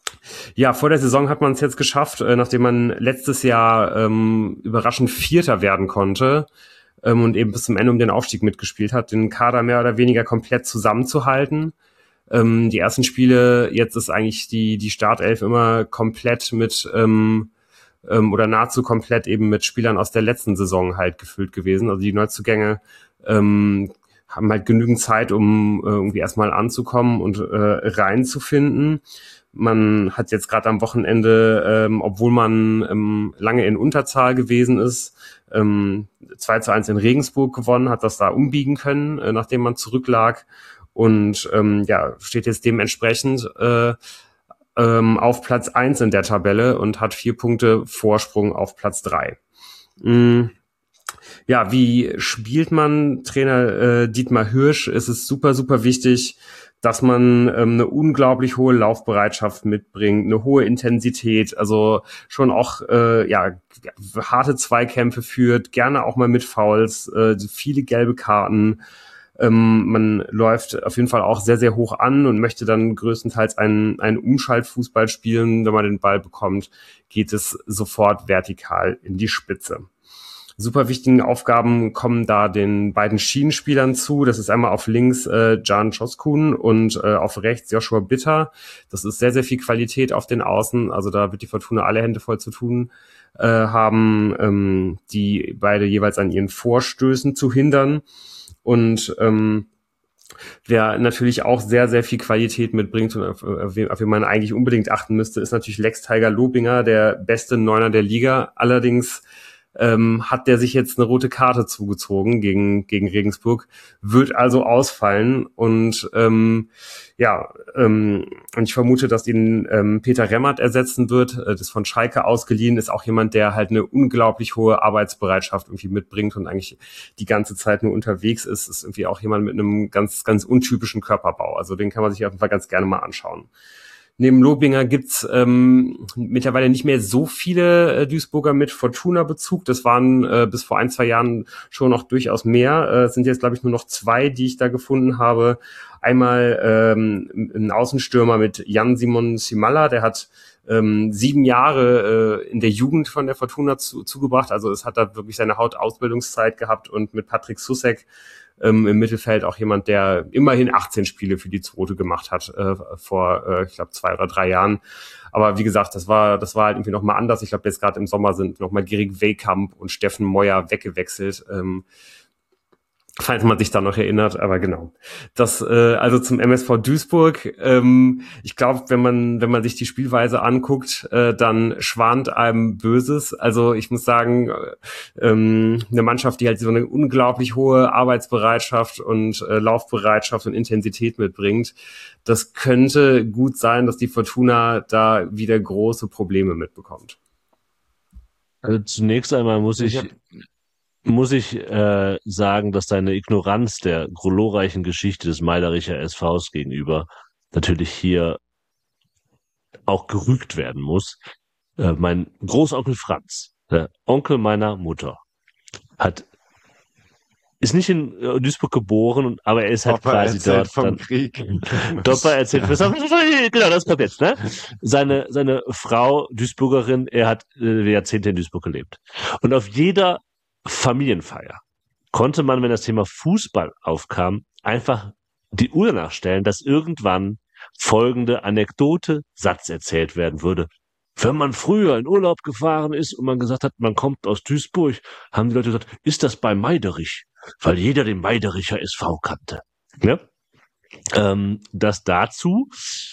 Ja, vor der Saison hat man es jetzt geschafft, äh, nachdem man letztes Jahr ähm, überraschend Vierter werden konnte ähm, und eben bis zum Ende um den Aufstieg mitgespielt hat, den Kader mehr oder weniger komplett zusammenzuhalten. Ähm, die ersten Spiele, jetzt ist eigentlich die die Startelf immer komplett mit ähm, ähm, oder nahezu komplett eben mit Spielern aus der letzten Saison halt gefüllt gewesen. Also die Neuzugänge ähm, haben halt genügend Zeit, um äh, irgendwie erstmal anzukommen und äh, reinzufinden. Man hat jetzt gerade am Wochenende, ähm, obwohl man ähm, lange in Unterzahl gewesen ist, ähm, zwei zu eins in Regensburg gewonnen, hat das da umbiegen können, äh, nachdem man zurücklag und ähm, ja, steht jetzt dementsprechend äh, ähm, auf Platz eins in der Tabelle und hat vier Punkte Vorsprung auf Platz drei. Mhm. Ja, wie spielt man? Trainer äh, Dietmar Hirsch, ist es super, super wichtig, dass man ähm, eine unglaublich hohe Laufbereitschaft mitbringt, eine hohe Intensität, also schon auch äh, ja harte Zweikämpfe führt, gerne auch mal mit Fouls, äh, viele gelbe Karten. Ähm, man läuft auf jeden Fall auch sehr, sehr hoch an und möchte dann größtenteils einen, einen Umschaltfußball spielen. Wenn man den Ball bekommt, geht es sofort vertikal in die Spitze. Super wichtigen Aufgaben kommen da den beiden Schienenspielern zu. Das ist einmal auf links äh, Can Çoskun und äh, auf rechts Joshua Bitter. Das ist sehr, sehr viel Qualität auf den Außen. Also da wird die Fortuna alle Hände voll zu tun äh, haben, ähm, die beide jeweils an ihren Vorstößen zu hindern. Und ähm, wer natürlich auch sehr, sehr viel Qualität mitbringt und auf, auf, auf wen man eigentlich unbedingt achten müsste, ist natürlich Lex Tiger Lobinger, der beste Neuner der Liga. Allerdings ähm, hat der sich jetzt eine rote Karte zugezogen gegen gegen Regensburg, wird also ausfallen und ähm, ja, ähm, und ich vermute, dass ihn ähm, Peter Remmert ersetzen wird, äh, das von Schalke ausgeliehen, ist auch jemand, der halt eine unglaublich hohe Arbeitsbereitschaft irgendwie mitbringt und eigentlich die ganze Zeit nur unterwegs ist, ist irgendwie auch jemand mit einem ganz, ganz untypischen Körperbau, also den kann man sich auf jeden Fall ganz gerne mal anschauen. Neben Lobinger gibt's ähm, mittlerweile nicht mehr so viele äh, Duisburger mit Fortuna-Bezug. Das waren äh, bis vor ein, zwei Jahren schon noch durchaus mehr. Äh, es sind jetzt, glaube ich, nur noch zwei, die ich da gefunden habe. Einmal ähm, ein Außenstürmer mit Jan Simon Simalla, der hat ähm, sieben Jahre äh, in der Jugend von der Fortuna zu, zugebracht. Also es hat da wirklich seine Hautausbildungszeit gehabt und mit Patrick Susek Ähm, im Mittelfeld auch jemand, der immerhin achtzehn Spiele für die Zweite gemacht hat äh, vor, äh, ich glaube, zwei oder drei Jahren. Aber wie gesagt, das war das war halt irgendwie nochmal anders. Ich glaube, jetzt gerade im Sommer sind nochmal Gerig Wekamp und Steffen Meuer weggewechselt. Ähm, falls man sich da noch erinnert, aber genau. Das äh, also zum M S V Duisburg. Ähm, ich glaube, wenn man wenn man sich die Spielweise anguckt, äh, dann schwant einem Böses. Also ich muss sagen, ähm, eine Mannschaft, die halt so eine unglaublich hohe Arbeitsbereitschaft und äh, Laufbereitschaft und Intensität mitbringt, das könnte gut sein, dass die Fortuna da wieder große Probleme mitbekommt. Also zunächst einmal muss ich, ich muss ich äh, sagen, dass deine Ignoranz der glorreichen Geschichte des Meidericher S Vs gegenüber natürlich hier auch gerügt werden muss. Äh, mein Großonkel Franz, der Onkel meiner Mutter, hat ist nicht in äh, Duisburg geboren, aber er ist halt Opa quasi erzählt dort. vom Dann, Krieg. Opa erzählt, ja. Genau, das kommt jetzt, ne? Seine, seine Frau, Duisburgerin, er hat äh, Jahrzehnte in Duisburg gelebt. Und auf jeder Familienfeier konnte man, wenn das Thema Fußball aufkam, einfach die Uhr nachstellen, dass irgendwann folgende Anekdote, Satz erzählt werden würde. Wenn man früher in Urlaub gefahren ist und man gesagt hat, man kommt aus Duisburg, haben die Leute gesagt, ist das bei Meiderich? Weil jeder den Meidericher S V kannte. Ja? Ähm, das dazu.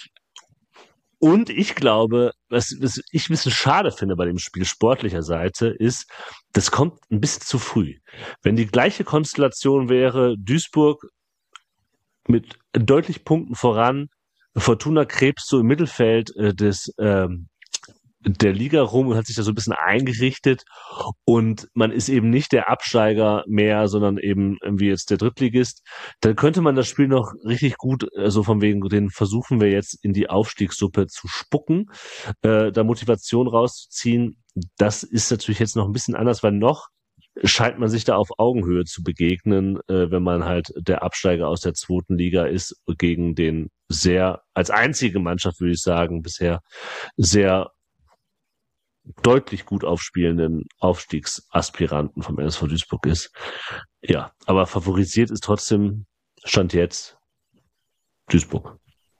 Und ich glaube, was, was ich ein bisschen schade finde bei dem Spiel sportlicher Seite, ist, das kommt ein bisschen zu früh. Wenn die gleiche Konstellation wäre, Duisburg mit deutlich Punkten voran, Fortuna krebst so im Mittelfeld äh, des ähm, der Liga rum und hat sich da so ein bisschen eingerichtet und man ist eben nicht der Absteiger mehr, sondern eben irgendwie jetzt der Drittligist, dann könnte man das Spiel noch richtig gut, also von wegen, den versuchen wir jetzt in die Aufstiegssuppe zu spucken, äh, da Motivation rauszuziehen. Das ist natürlich jetzt noch ein bisschen anders, weil noch scheint man sich da auf Augenhöhe zu begegnen, äh, wenn man halt der Absteiger aus der zweiten Liga ist, gegen den sehr, als einzige Mannschaft, würde ich sagen, bisher sehr deutlich gut aufspielenden Aufstiegsaspiranten vom S V Duisburg ist. Ja, aber favorisiert ist trotzdem, Stand jetzt, Duisburg.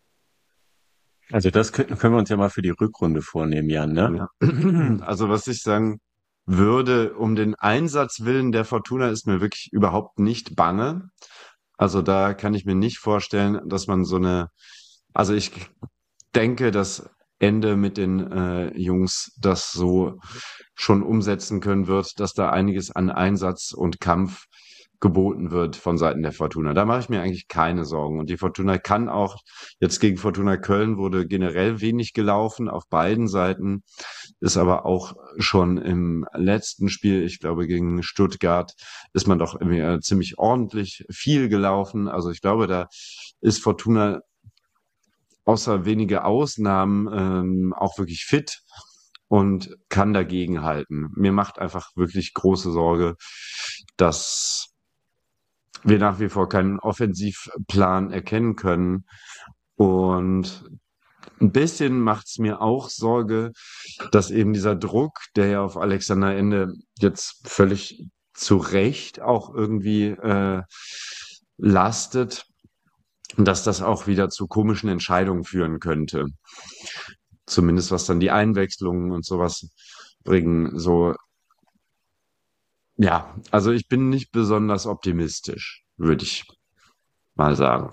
Also das können, können wir uns ja mal für die Rückrunde vornehmen, Jan, ne? Ja. Also was ich sagen würde, um den Einsatz willen der Fortuna ist mir wirklich überhaupt nicht bange. Also da kann ich mir nicht vorstellen, dass man so eine, also ich denke, dass Ende mit den äh, Jungs das so schon umsetzen können wird, dass da einiges an Einsatz und Kampf geboten wird von Seiten der Fortuna. Da mache ich mir eigentlich keine Sorgen. Und die Fortuna kann auch, jetzt gegen Fortuna Köln wurde generell wenig gelaufen auf beiden Seiten, ist aber auch schon im letzten Spiel, ich glaube gegen Stuttgart, ist man doch irgendwie ziemlich ordentlich viel gelaufen. Also ich glaube, da ist Fortuna außer wenige Ausnahmen ähm, auch wirklich fit und kann dagegenhalten. Mir macht einfach wirklich große Sorge, dass wir nach wie vor keinen Offensivplan erkennen können. Und ein bisschen macht es mir auch Sorge, dass eben dieser Druck, der ja auf Alexander Ende jetzt völlig zu Recht auch irgendwie äh, lastet, dass das auch wieder zu komischen Entscheidungen führen könnte. Zumindest was dann die Einwechslungen und sowas bringen. So, ja, also ich bin nicht besonders optimistisch, würde ich mal sagen.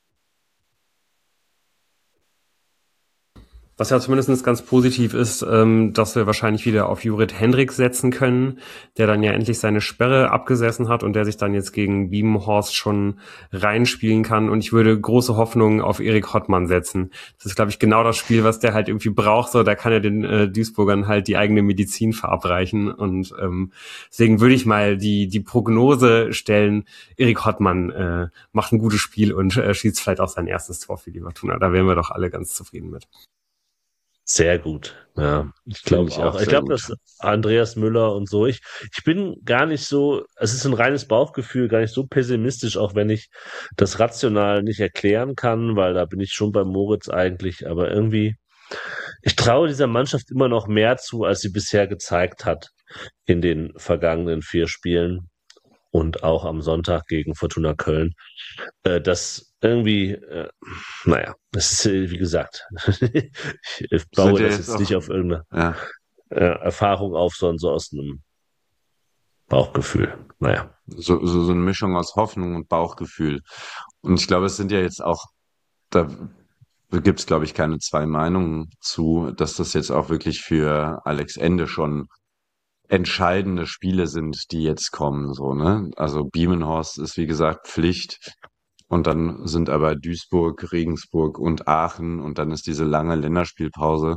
Was ja zumindest ganz positiv ist, ähm, dass wir wahrscheinlich wieder auf Jurid Hendrik setzen können, der dann ja endlich seine Sperre abgesessen hat und der sich dann jetzt gegen Biemenhorst schon reinspielen kann. Und ich würde große Hoffnungen auf Erik Hottmann setzen. Das ist, glaube ich, genau das Spiel, was der halt irgendwie braucht. So, da kann er den äh, Duisburgern halt die eigene Medizin verabreichen. Und ähm, deswegen würde ich mal die die Prognose stellen, Erik Hottmann äh, macht ein gutes Spiel und äh, schießt vielleicht auch sein erstes Tor für die Fortuna. Da wären wir doch alle ganz zufrieden mit. Sehr gut. Ja, ich glaube ich auch. auch Ich sehr glaube, gut. dass Andreas Müller und so, ich, ich bin gar nicht so, es ist ein reines Bauchgefühl, gar nicht so pessimistisch, auch wenn ich das rational nicht erklären kann, weil da bin ich schon bei Moritz eigentlich, aber irgendwie, ich traue dieser Mannschaft immer noch mehr zu, als sie bisher gezeigt hat in den vergangenen vier Spielen und auch am Sonntag gegen Fortuna Köln. Äh, das irgendwie, äh, naja, das ist, äh, wie gesagt, ich baue Sind ja das jetzt jetzt auch, nicht auf irgendeine ja, äh, Erfahrung auf, sondern so aus einem Bauchgefühl. Naja. so, so, so eine Mischung aus Hoffnung und Bauchgefühl. Und ich glaube, es sind ja jetzt auch, da gibt es, glaube ich, keine zwei Meinungen zu, dass das jetzt auch wirklich für Alex Ende schon entscheidende Spiele sind, die jetzt kommen, so, ne? Also Biemenhorst ist, wie gesagt, Pflicht. Und dann sind aber Duisburg, Regensburg und Aachen und dann ist diese lange Länderspielpause.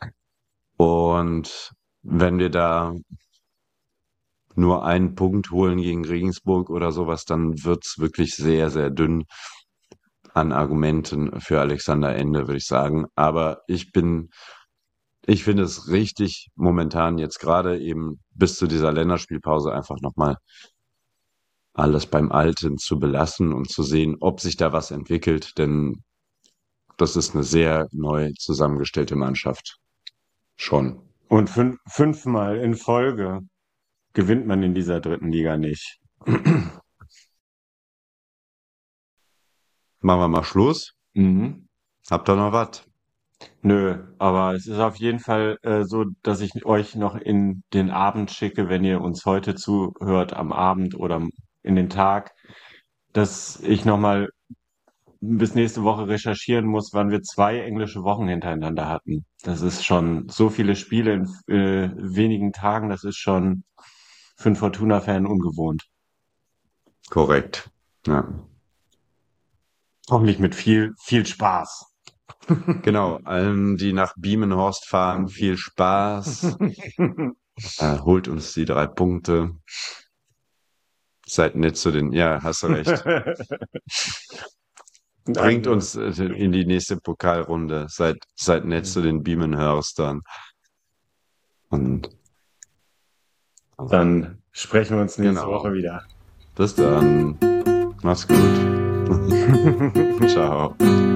Und wenn wir da nur einen Punkt holen gegen Regensburg oder sowas, dann wird's wirklich sehr, sehr dünn an Argumenten für Alexander Ende, würde ich sagen. Aber ich bin, ich finde es richtig, momentan jetzt gerade eben bis zu dieser Länderspielpause einfach nochmal alles beim Alten zu belassen und zu sehen, ob sich da was entwickelt, denn das ist eine sehr neu zusammengestellte Mannschaft. Schon. Und fün fünfmal in Folge gewinnt man in dieser dritten Liga nicht. Machen wir mal Schluss. Mhm. Habt ihr noch was? Nö, aber es ist auf jeden Fall äh, so, dass ich euch noch in den Abend schicke, wenn ihr uns heute zuhört, am Abend oder in den Tag, dass ich nochmal bis nächste Woche recherchieren muss, wann wir zwei englische Wochen hintereinander hatten. Das ist schon so viele Spiele in äh, wenigen Tagen, das ist schon für einen Fortuna-Fan ungewohnt. Korrekt. Ja. Hoffentlich mit viel, viel Spaß. Genau, allen, die nach Biemenhorst fahren, viel Spaß. Äh, holt uns die drei Punkte. Seid nett zu den, ja, hast du recht. Bringt uns äh, in die nächste Pokalrunde. Seid, seid nett zu den Biemenhörstern. Und Dann sprechen wir uns nächste Genau. Woche wieder. bis dann. Mach's gut. Ciao.